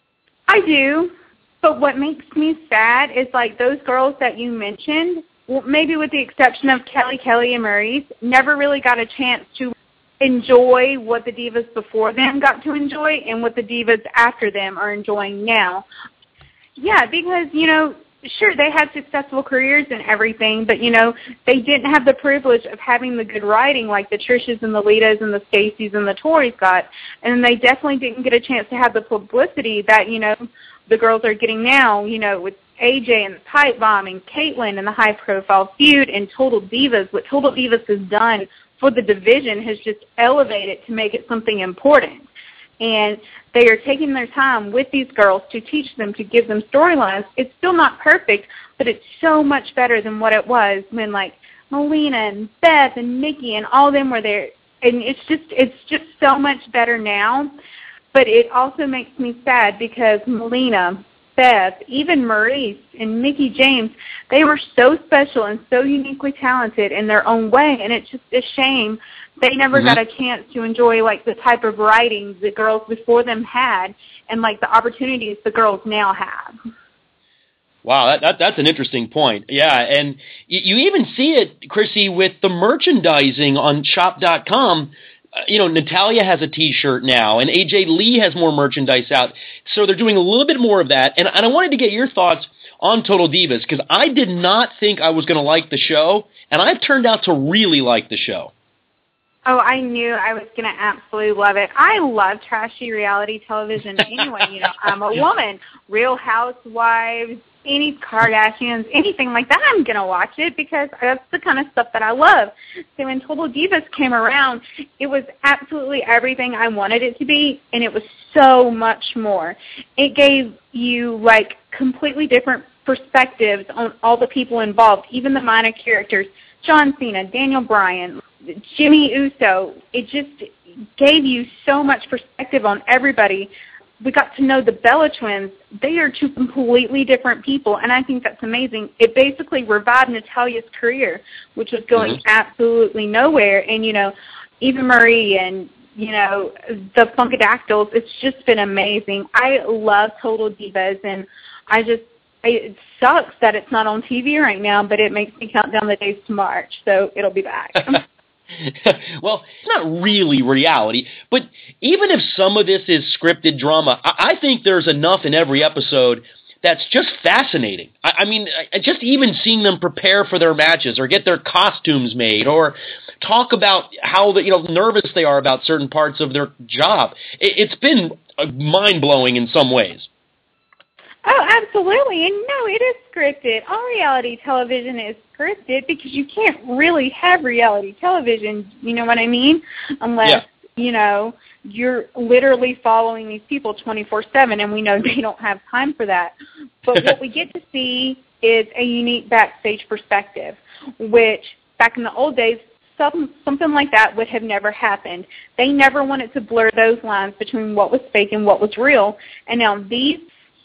I do, but what makes me sad is, like, those girls that you mentioned, well, maybe with the exception of Kelly Kelly and Maryse, never really got a chance to enjoy what the divas before them got to enjoy and what the divas after them are enjoying now. Yeah, because, you know, sure, they had successful careers and everything, but, you know, they didn't have the privilege of having the good writing like the Trishas and the Litas and the Stacys and the Tories got, and they definitely didn't get a chance to have the publicity that, you know, the girls are getting now, you know, with AJ and the pipe bomb and Caitlyn and the high-profile feud and Total Divas. What Total Divas has done for the division has just elevated to make it something important. And they are taking their time with these girls to teach them, to give them storylines. It's still not perfect, but it's so much better than what it was when, like, Melina and Beth and Nikki and all of them were there. And it's just so much better now. But it also makes me sad because Melina, Beth, even Maryse and Mickie James, they were so special and so uniquely talented in their own way, and it's just a shame they never got a chance to enjoy, like, the type of writing the girls before them had and, like, the opportunities the girls now have. Wow, that's an interesting point. Yeah, and you even see it, Chrissy, with the merchandising on Shop.com. You know, Natalya has a T-shirt now, and AJ Lee has more merchandise out. So they're doing a little bit more of that. And I wanted to get your thoughts on Total Divas, because I did not think I was going to like the show, and I've turned out to really like the show. Oh, I knew I was going to absolutely love it. I love trashy reality television anyway. You know, I'm a woman. Real Housewives, any Kardashians, anything like that, I'm going to watch it because that's the kind of stuff that I love. So when Total Divas came around, it was absolutely everything I wanted it to be, and it was so much more. It gave you, like, completely different perspectives on all the people involved, even the minor characters, John Cena, Daniel Bryan, Jimmy Uso. gave you so much perspective on everybody. We got to know the Bella twins. They are two completely different people, and I think that's amazing. It basically revived Natalia's career, which was going absolutely nowhere. And, you know, Eva Marie and, you know, the Funkadactyls, it's just been amazing. I love Total Divas, and it sucks that it's not on TV right now, but it makes me count down the days to March, so it'll be back. Well, it's not really reality, but even if some of this is scripted drama, I think there's enough in every episode that's just fascinating. I mean, just even seeing them prepare for their matches or get their costumes made or talk about how nervous they are about certain parts of their job. It's been mind-blowing in some ways. Oh, absolutely. And no, it is scripted. All reality television is scripted because you can't really have reality television, you know what I mean? Unless, you know, you're literally following these people 24/7, and we know they don't have time for that. But what we get to see is a unique backstage perspective, which back in the old days, something like that would have never happened. They never wanted to blur those lines between what was fake and what was real. And now these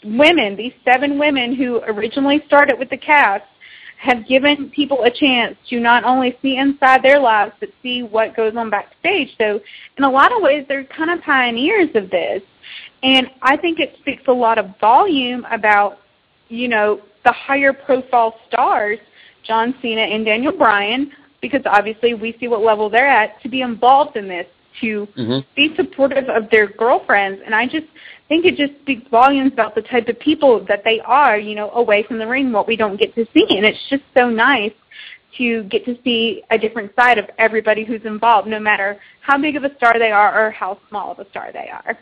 7 women who originally started with the cast, have given people a chance to not only see inside their lives, but see what goes on backstage. So in a lot of ways, they're kind of pioneers of this. And I think it speaks a lot of volume about, you know, the higher profile stars, John Cena and Daniel Bryan, because obviously we see what level they're at, to be involved in this, to be supportive of their girlfriends. And I just think it just speaks volumes about the type of people that they are, you know, away from the ring, what we don't get to see. And it's just so nice to get to see a different side of everybody who's involved, no matter how big of a star they are or how small of a star they are.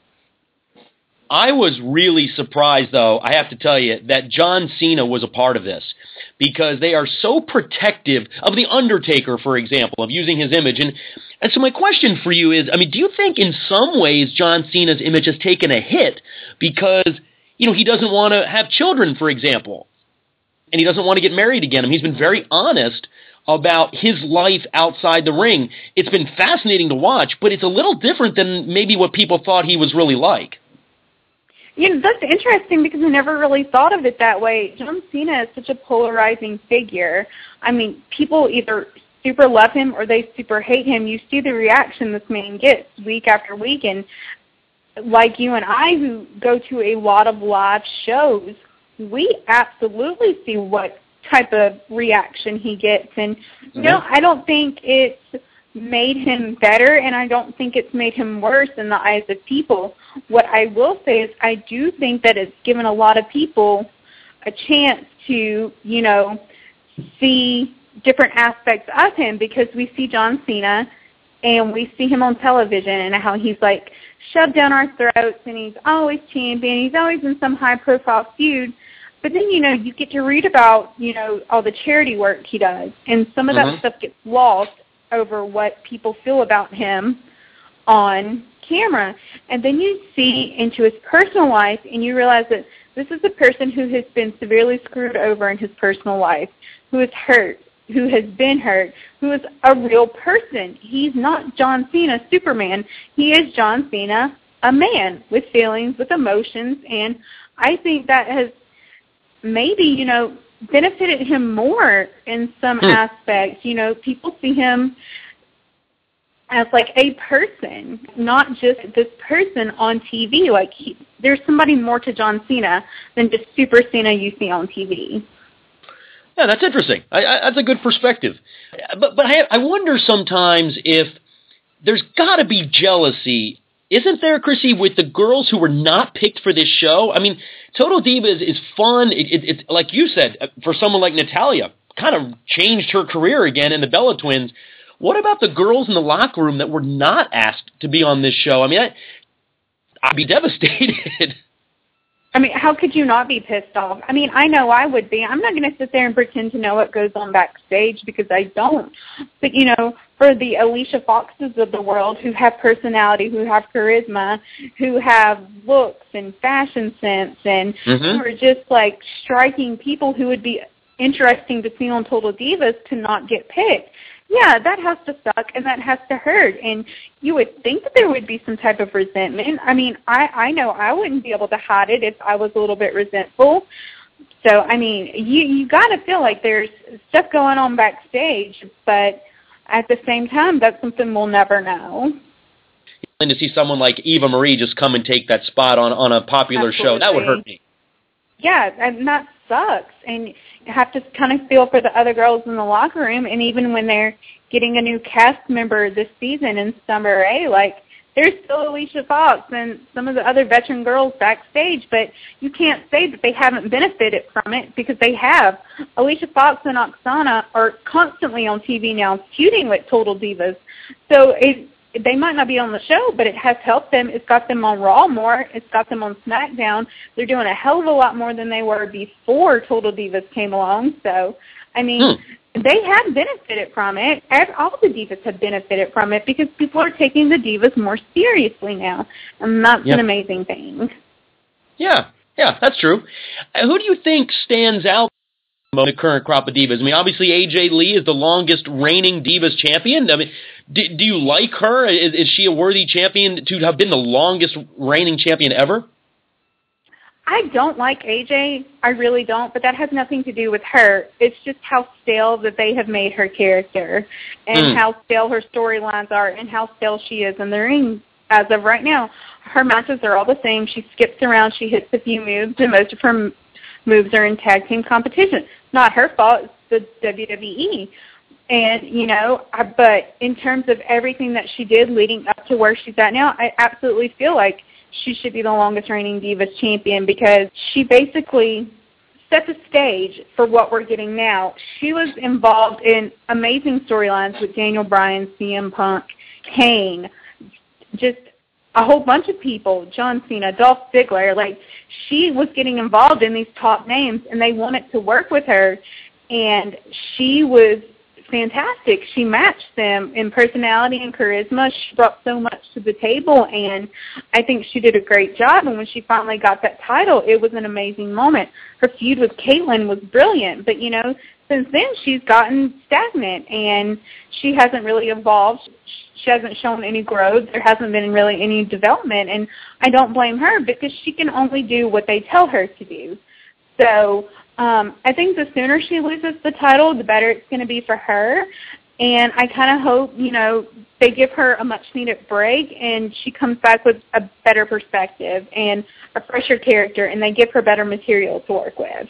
I was really surprised, though, I have to tell you, that John Cena was a part of this, because they are so protective of The Undertaker, for example, of using his image. And so my question for you is, I mean, do you think in some ways John Cena's image has taken a hit because, you know, he doesn't want to have children, for example, and he doesn't want to get married again? I mean, he's been very honest about his life outside the ring. It's been fascinating to watch, but it's a little different than maybe what people thought he was really like. You know, that's interesting because I never really thought of it that way. John Cena is such a polarizing figure. I mean, people either super love him or they super hate him. You see the reaction this man gets week after week. And like you and I, who go to a lot of live shows, we absolutely see what type of reaction he gets. And, you know, I don't think it's made him better, and I don't think it's made him worse in the eyes of people. What I will say is I do think that it's given a lot of people a chance to, you know, see different aspects of him, because we see John Cena and we see him on television and how he's like shoved down our throats and he's always champion, he's always in some high profile feud. But then, you know, you get to read about, you know, all the charity work he does, and some of that stuff gets lost over what people feel about him on camera. And then you see into his personal life and you realize that this is a person who has been severely screwed over in his personal life, who is hurt, who has been hurt, who is a real person. He's not John Cena, Superman. He is John Cena, a man with feelings, with emotions. And I think that has maybe, you know, benefited him more in some aspects. You know, people see him as like a person, not just this person on TV. Like there's somebody more to John Cena than just Super Cena you see on TV. Yeah, that's interesting. That's a good perspective. But I wonder sometimes if there's got to be jealousy, isn't there, Chrissy, with the girls who were not picked for this show? I mean, Total Divas is fun. It's like you said, for someone like Natalya, kind of changed her career again in the Bella Twins. What about the girls in the locker room that were not asked to be on this show? I mean, I'd be devastated. I mean, how could you not be pissed off? I mean, I know I would be. I'm not going to sit there and pretend to know what goes on backstage because I don't. But, you know, for the Alicia Foxes of the world who have personality, who have charisma, who have looks and fashion sense, and who are just like striking people who would be interesting to see on Total Divas to not get picked. Yeah, that has to suck and that has to hurt. And you would think that there would be some type of resentment. I mean, I know I wouldn't be able to hide it if I was a little bit resentful. So, I mean, you got to feel like there's stuff going on backstage, but at the same time, that's something we'll never know. And to see someone like Eva Marie just come and take that spot on a popular Absolutely. show, that would hurt me. Yeah, and that sucks. And you have to kind of feel for the other girls in the locker room, and even when they're getting a new cast member this season in Summer Rae, like, there's still Alicia Fox and some of the other veteran girls backstage, but you can't say that they haven't benefited from it because they have. Alicia Fox and Oksana are constantly on TV now feuding with Total Divas. So they might not be on the show, but it has helped them. It's got them on Raw more. It's got them on SmackDown. They're doing a hell of a lot more than they were before Total Divas came along. So, I mean, they have benefited from it. All the divas have benefited from it because people are taking the divas more seriously now, and that's an amazing thing. Yeah, that's true. Who do you think stands out among the current crop of divas? I mean, obviously AJ Lee is the longest reigning Divas champion. I mean, do you like her? Is she a worthy champion to have been the longest reigning champion ever? I don't like AJ. I really don't, but that has nothing to do with her. It's just how stale that they have made her character and how stale her storylines are and how stale she is in the ring as of right now. Her matches are all the same. She skips around. She hits a few moves, and most of her moves are in tag team competition. Not her fault. It's the WWE. And, you know, but in terms of everything that she did leading up to where she's at now, I absolutely feel like she should be the longest reigning Divas champion because she basically set the stage for what we're getting now. She was involved in amazing storylines with Daniel Bryan, CM Punk, Kane, just a whole bunch of people, John Cena, Dolph Ziggler. Like, she was getting involved in these top names, and they wanted to work with her, and she was fantastic. She matched them in personality and charisma. She brought so much to the table, and I think she did a great job. And when she finally got that title, it was an amazing moment. Her feud with Caitlyn was brilliant, but, you know, since then she's gotten stagnant, and she hasn't really evolved. She hasn't shown any growth. There hasn't been really any development, and I don't blame her because she can only do what they tell her to do. So I think the sooner she loses the title, the better it's going to be for her. And I kind of hope, you know, they give her a much-needed break and she comes back with a better perspective and a fresher character, and they give her better material to work with.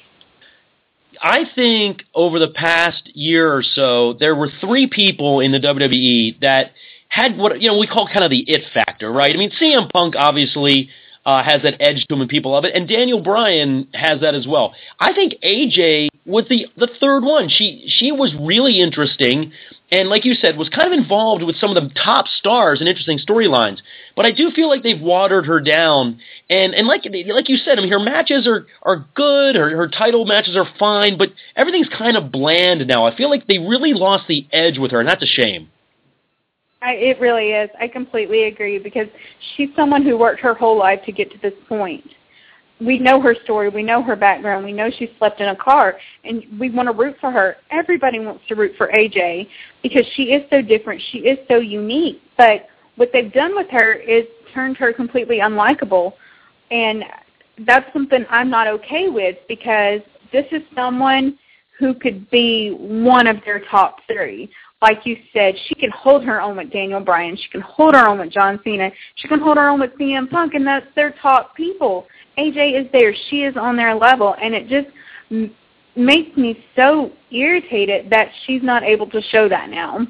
I think over the past year or so, there were three people in the WWE that had what, you know, we call kind of the it factor, right? I mean, CM Punk obviously has that edge to him and people love it, and Daniel Bryan has that as well. I think AJ was the third one. She was really interesting, and like you said, was kind of involved with some of the top stars and interesting storylines. But I do feel like they've watered her down, and like you said, I mean, her matches are good, her title matches are fine, but everything's kind of bland now. I feel like they really lost the edge with her, and that's a shame. It really is. I completely agree because she's someone who worked her whole life to get to this point. We know her story. We know her background. We know she slept in a car, and we want to root for her. Everybody wants to root for AJ because she is so different. She is so unique. But what they've done with her is turned her completely unlikable, and that's something I'm not okay with because this is someone who could be one of their top three. Like you said, she can hold her own with Daniel Bryan. She can hold her own with John Cena. She can hold her own with CM Punk, and that's their top people. AJ is there. She is on their level, and it just makes me so irritated that she's not able to show that now.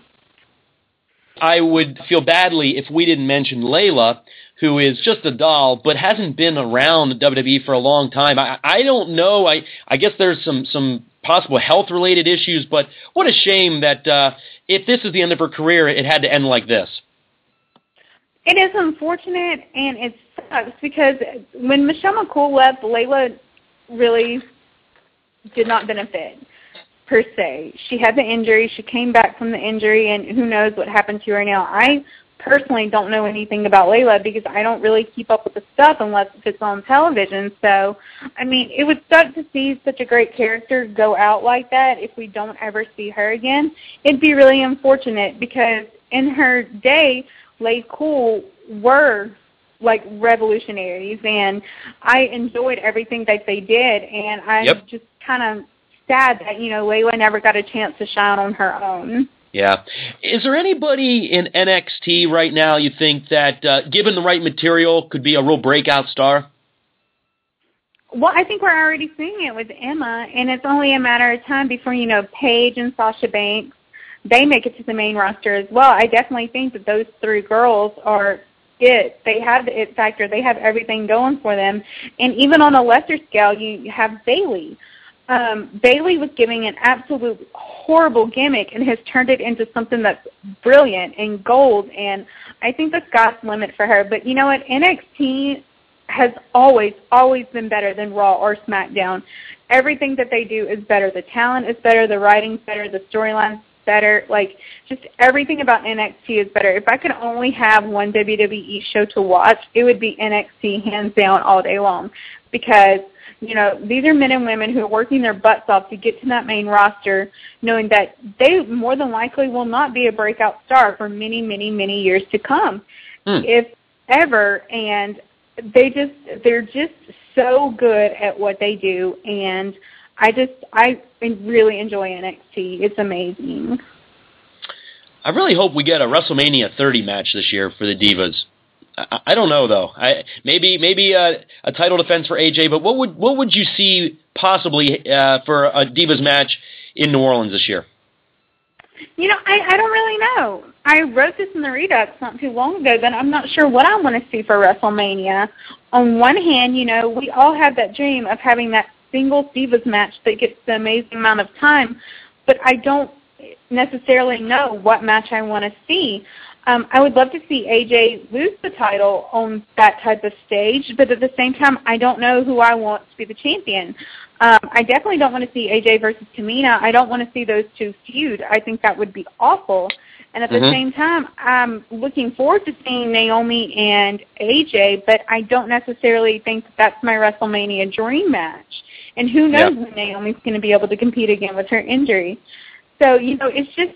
I would feel badly if we didn't mention Layla, who is just a doll, but hasn't been around the WWE for a long time. I don't know. I guess there's some possible health-related issues, but what a shame that if this is the end of her career, it had to end like this. It is unfortunate, and it sucks because when Michelle McCool left, Layla really did not benefit, per se. She had the injury. She came back from the injury, and who knows what happened to her now. I personally don't know anything about Layla because I don't really keep up with the stuff unless it's on television. So, I mean, it would suck to see such a great character go out like that if we don't ever see her again. It'd be really unfortunate because in her day, Lay Cool were like revolutionaries, and I enjoyed everything that they did, and I'm just kind of sad that, Layla never got a chance to shine on her own. Yeah. Is there anybody in NXT right now you think that, given the right material, could be a real breakout star? Well, I think we're already seeing it with Emma, and it's only a matter of time before, Paige and Sasha Banks, they make it to the main roster as well. I definitely think that those three girls are it. They have the it factor. They have everything going for them. And even on a lesser scale, you have Bayley. Bayley was giving an absolute horrible gimmick and has turned it into something that's brilliant and gold, and I think the sky's the limit for her. But you know what? NXT has always been better than Raw or SmackDown. Everything that they do is better. The talent is better. The writing's better. The storyline's better. Like, just everything about NXT is better. If I could only have one WWE show to watch, it would be NXT hands down all day long, because these are men and women who are working their butts off to get to that main roster, knowing that they more than likely will not be a breakout star for many, many, many years to come, if ever. And they're just so good at what they do, and I really enjoy NXT. It's amazing. I really hope we get a WrestleMania 30 match this year for the Divas. I don't know though. Maybe a title defense for AJ, but what would you see possibly for a Divas match in New Orleans this year? I don't really know. I wrote this in the Redux not too long ago that I'm not sure what I want to see for WrestleMania. On one hand, we all have that dream of having that single Divas match that gets the amazing amount of time, but I don't necessarily know what match I want to see. I would love to see AJ lose the title on that type of stage, but at the same time, I don't know who I want to be the champion. I definitely don't want to see AJ versus Tamina. I don't want to see those two feud. I think that would be awful. And at the same time, I'm looking forward to seeing Naomi and AJ, but I don't necessarily think that's my WrestleMania dream match. And who knows when Naomi's going to be able to compete again with her injury. So, it's just,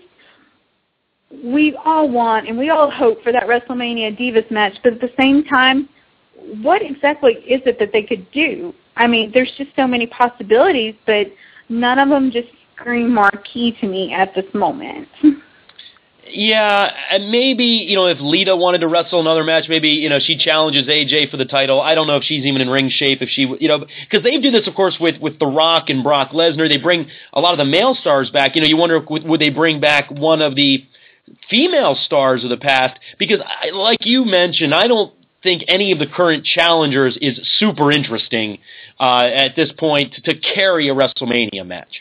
we all want and we all hope for that WrestleMania Divas match, but at the same time, what exactly is it that they could do? I mean, there's just so many possibilities, but none of them just scream marquee to me at this moment. Yeah, and maybe, if Lita wanted to wrestle another match, maybe, she challenges AJ for the title. I don't know if she's even in ring shape, if she, because they do this, of course, with The Rock and Brock Lesnar. They bring a lot of the male stars back. You wonder, would they bring back one of the female stars of the past? Because, like you mentioned, I don't think any of the current challengers is super interesting at this point to carry a WrestleMania match.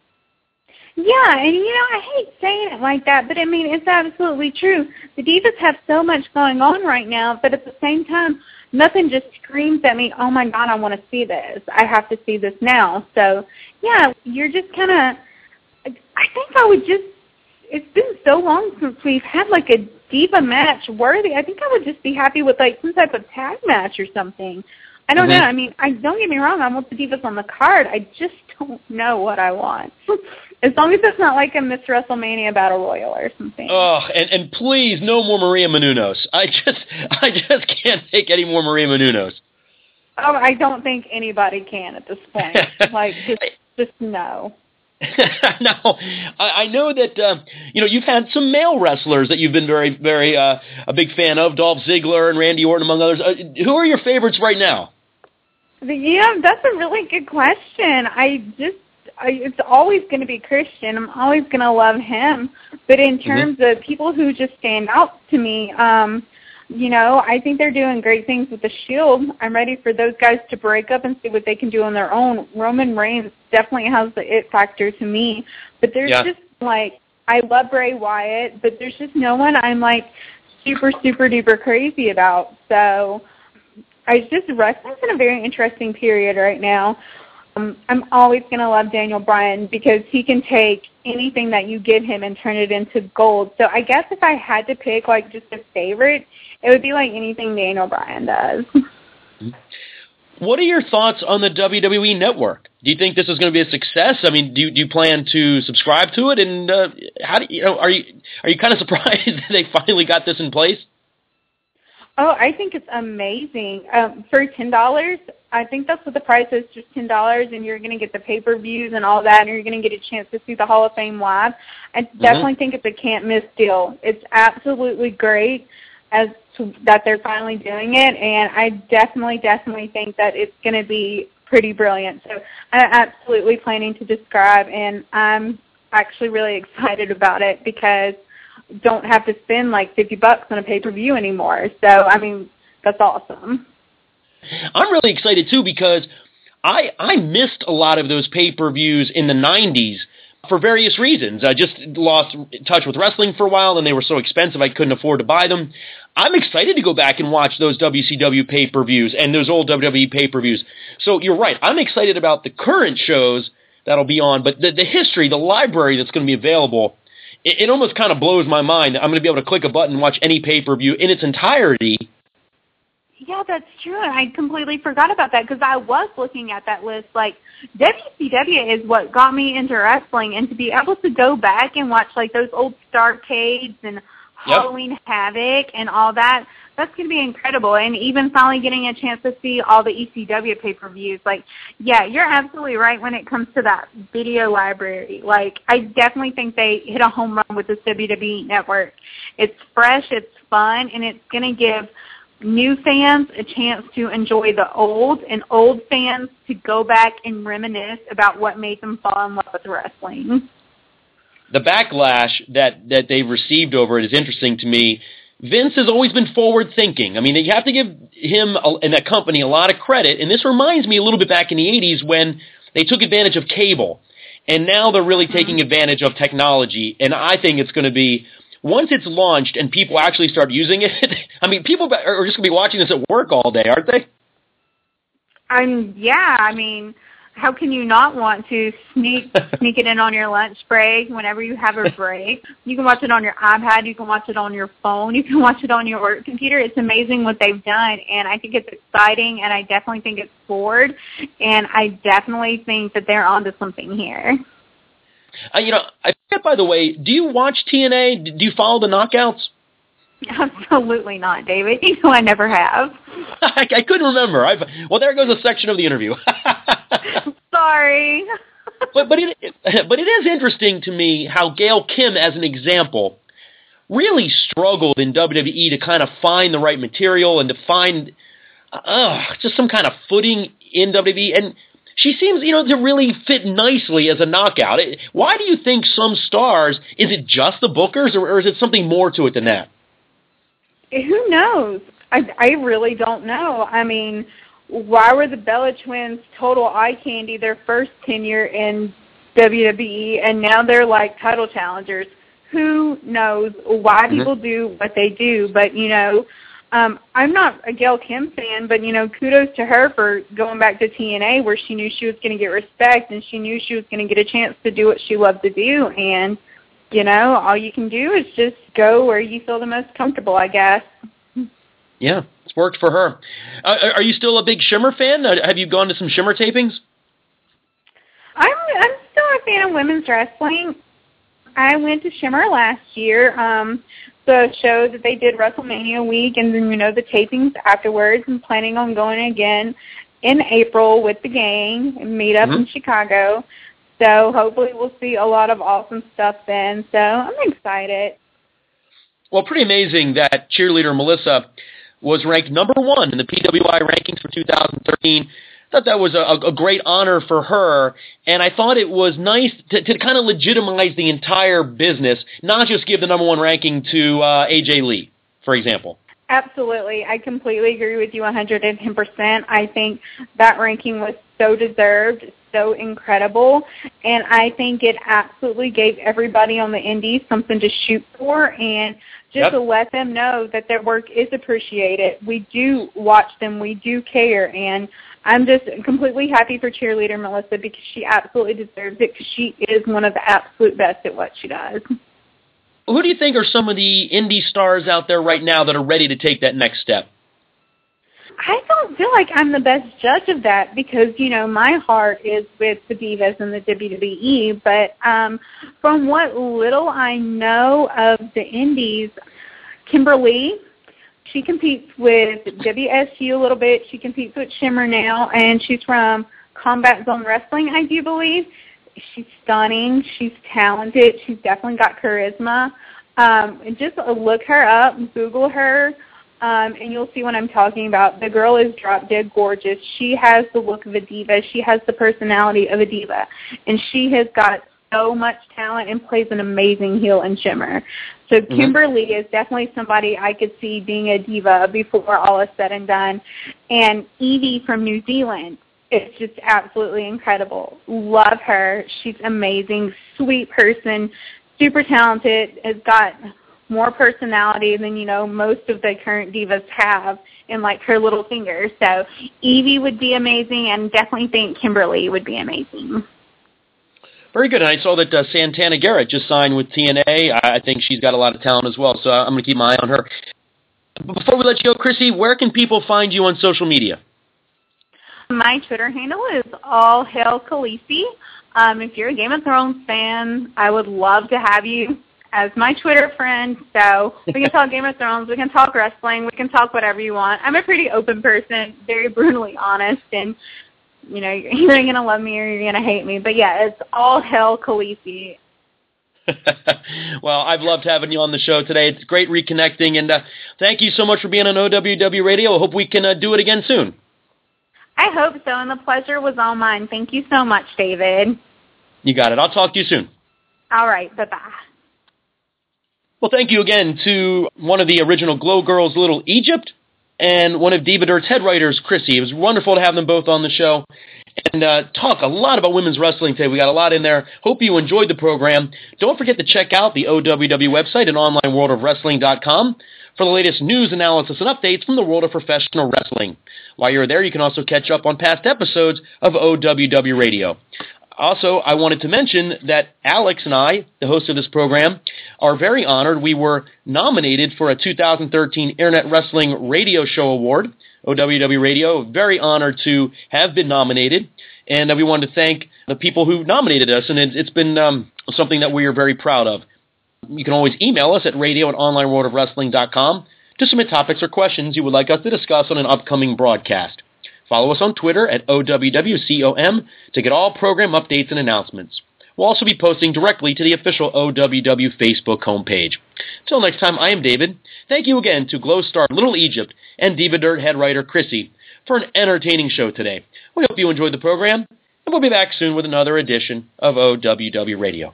Yeah, and I hate saying it like that, but I mean, it's absolutely true. The Divas have so much going on right now, but at the same time, nothing just screams at me, oh my God, I want to see this. I have to see this now. So, yeah, you're just kind of, I think I would just, it's been so long since we've had like a Diva match worthy. I think I would just be happy with like some type of tag match or something. I don't know. I mean, don't get me wrong. I want the Divas on the card. I just don't know what I want. As long as it's not like a Miss WrestleMania Battle Royal or something. Oh, and please, no more Maria Menounos. I just can't take any more Maria Menounos. Oh, I don't think anybody can at this point. Like, just no. Now, I know that you've had some male wrestlers that you've been very, very a big fan of, Dolph Ziggler and Randy Orton, among others. Who are your favorites right now? Yeah, that's a really good question. It's always going to be Christian. I'm always going to love him. But in terms of people who just stand out to me, I think they're doing great things with the Shield. I'm ready for those guys to break up and see what they can do on their own. Roman Reigns definitely has the it factor to me. But there's just, like, I love Bray Wyatt, but there's just no one I'm, like, super, super duper crazy about. So wrestling's in a very interesting period right now. I'm always going to love Daniel Bryan because he can take anything that you give him and turn it into gold. So I guess if I had to pick, like, just a favorite, it would be, like, anything Daniel Bryan does. What are your thoughts on the WWE Network? Do you think this is going to be a success? I mean, do you plan to subscribe to it? And how do are you kind of surprised that they finally got this in place? Oh, I think it's amazing. For $10, I think that's what the price is, just $10, and you're going to get the pay-per-views and all that, and you're going to get a chance to see the Hall of Fame live. I definitely think it's a can't-miss deal. It's absolutely great that they're finally doing it, and I definitely think that it's going to be pretty brilliant. So I'm absolutely planning to subscribe, and I'm actually really excited about it because don't have to spend like $50 on a pay-per-view anymore. So, I mean, that's awesome. I'm really excited, too, because I missed a lot of those pay-per-views in the 90s for various reasons. I just lost touch with wrestling for a while, and they were so expensive I couldn't afford to buy them. I'm excited to go back and watch those WCW pay-per-views and those old WWE pay-per-views. So you're right. I'm excited about the current shows that'll be on, but the history, the library that's going to be available, it almost kind of blows my mind. I'm going to be able to click a button and watch any pay-per-view in its entirety. Yeah, that's true. I completely forgot about that because I was looking at that list. Like, WCW is what got me into wrestling, and to be able to go back and watch, like, those old Starrcades and Halloween Havoc and all that, that's going to be incredible. And even finally getting a chance to see all the ECW pay-per-views. Like, yeah, you're absolutely right when it comes to that video library. Like, I definitely think they hit a home run with this WWE Network. It's fresh, it's fun, and it's going to give new fans a chance to enjoy the old, and old fans to go back and reminisce about what made them fall in love with wrestling. The backlash that they've received over it is interesting to me. Vince has always been forward-thinking. I mean, you have to give him and that company a lot of credit, and this reminds me a little bit back in the 80s when they took advantage of cable, and now they're really taking advantage of technology, and I think it's going to be, once it's launched and people actually start using it, I mean, people are just going to be watching this at work all day, aren't they? Yeah, I mean, how can you not want to sneak it in on your lunch break whenever you have a break? You can watch it on your iPad. You can watch it on your phone. You can watch it on your work computer. It's amazing what they've done, and I think it's exciting, and I definitely think it's forward, and I definitely think that they're onto something here. I forget, by the way, do you watch TNA? Do you follow the Knockouts? Absolutely not, David. You know I never have. I couldn't remember. Well, there goes a section of the interview. Sorry. but it is interesting to me how Gail Kim, as an example, really struggled in WWE to kind of find the right material and to find just some kind of footing in WWE. And she seems, to really fit nicely as a knockout. Why do you think some stars, is it just the bookers or is it something more to it than that? Who knows? I really don't know. I mean, why were the Bella Twins total eye candy their first tenure in WWE, and now they're like title challengers? Who knows why people do what they do? But, I'm not a Gail Kim fan, but, kudos to her for going back to TNA where she knew she was going to get respect and she knew she was going to get a chance to do what she loved to do. And, all you can do is just go where you feel the most comfortable, I guess. Yeah, it's worked for her. Are you still a big Shimmer fan? Have you gone to some Shimmer tapings? I'm still a fan of women's wrestling. I went to Shimmer last year, the show that they did WrestleMania week, and then, the tapings afterwards, and planning on going again in April with the gang and meet up in Chicago. So hopefully we'll see a lot of awesome stuff then. So I'm excited. Well, pretty amazing that cheerleader Melissa was ranked number 1 in the PWI rankings for 2013. I thought that was a great honor for her, and I thought it was nice to kind of legitimize the entire business, not just give the number 1 ranking to AJ Lee, for example. Absolutely. I completely agree with you 110%. I think that ranking was so deserved, so incredible, and I think it absolutely gave everybody on the indies something to shoot for, and just to let them know that their work is appreciated. We do watch them, we do care, and I'm just completely happy for cheerleader Melissa because she absolutely deserves it because she is one of the absolute best at what she does. Who do you think are some of the indie stars out there right now that are ready to take that next step? I don't feel like I'm the best judge of that because, you know, my heart is with the Divas and the WWE. But from what little I know of the indies, Kimberly, she competes with WSU a little bit. She competes with Shimmer now, and she's from Combat Zone Wrestling, I do believe. She's stunning. She's talented. She's definitely got charisma. And just look her up, Google her. And you'll see what I'm talking about. The girl is drop dead gorgeous. She has the look of a diva. She has the personality of a diva. And she has got so much talent and plays an amazing heel in Shimmer. So Kimberly is definitely somebody I could see being a diva before all is said and done. And Evie from New Zealand is just absolutely incredible. Love her. She's amazing, sweet person, super talented, has got more personality than, you know, most of the current divas have in, like, her little finger. So Evie would be amazing, and definitely think Kimberly would be amazing. Very good. And I saw that Santana Garrett just signed with TNA. I think she's got a lot of talent as well, so I'm going to keep my eye on her. But before we let you go, Chrissy, where can people find you on social media? My Twitter handle is allhailkhaleesi. If you're a Game of Thrones fan, I would love to have you as my Twitter friend. So we can talk Game of Thrones, we can talk wrestling, we can talk whatever you want. I'm a pretty open person, very brutally honest, and you know, you're either going to love me or you're going to hate me. But yeah, it's all hell Khaleesi. Well, I've loved having you on the show today. It's great reconnecting, and thank you so much for being on OWW Radio. I hope we can do it again soon. I hope so, and the pleasure was all mine. Thank you so much, David. You got it. I'll talk to you soon. All right. Bye-bye. Well, thank you again to one of the original Glow Girls, Little Egypt, and one of Diva Dirt's head writers, Chrissy. It was wonderful to have them both on the show and talk a lot about women's wrestling today. We got a lot in there. Hope you enjoyed the program. Don't forget to check out the OWW website at onlineworldofwrestling.com for the latest news, analysis, and updates from the world of professional wrestling. While you're there, you can also catch up on past episodes of OWW Radio. Also, I wanted to mention that Alex and I, the host of this program, are very honored. We were nominated for a 2013 Internet Wrestling Radio Show Award, OWW Radio. Very honored to have been nominated, and we wanted to thank the people who nominated us, and it's been something that we are very proud of. You can always email us at radio@onlineworldofwrestling.com to submit topics or questions you would like us to discuss on an upcoming broadcast. Follow us on Twitter at OWWCOM to get all program updates and announcements. We'll also be posting directly to the official OWW Facebook homepage. Till next time, I am David. Thank you again to Glow Star Little Egypt and Diva Dirt head writer Chrissy for an entertaining show today. We hope you enjoyed the program, and we'll be back soon with another edition of OWW Radio.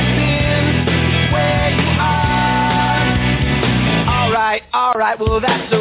All right, well, that's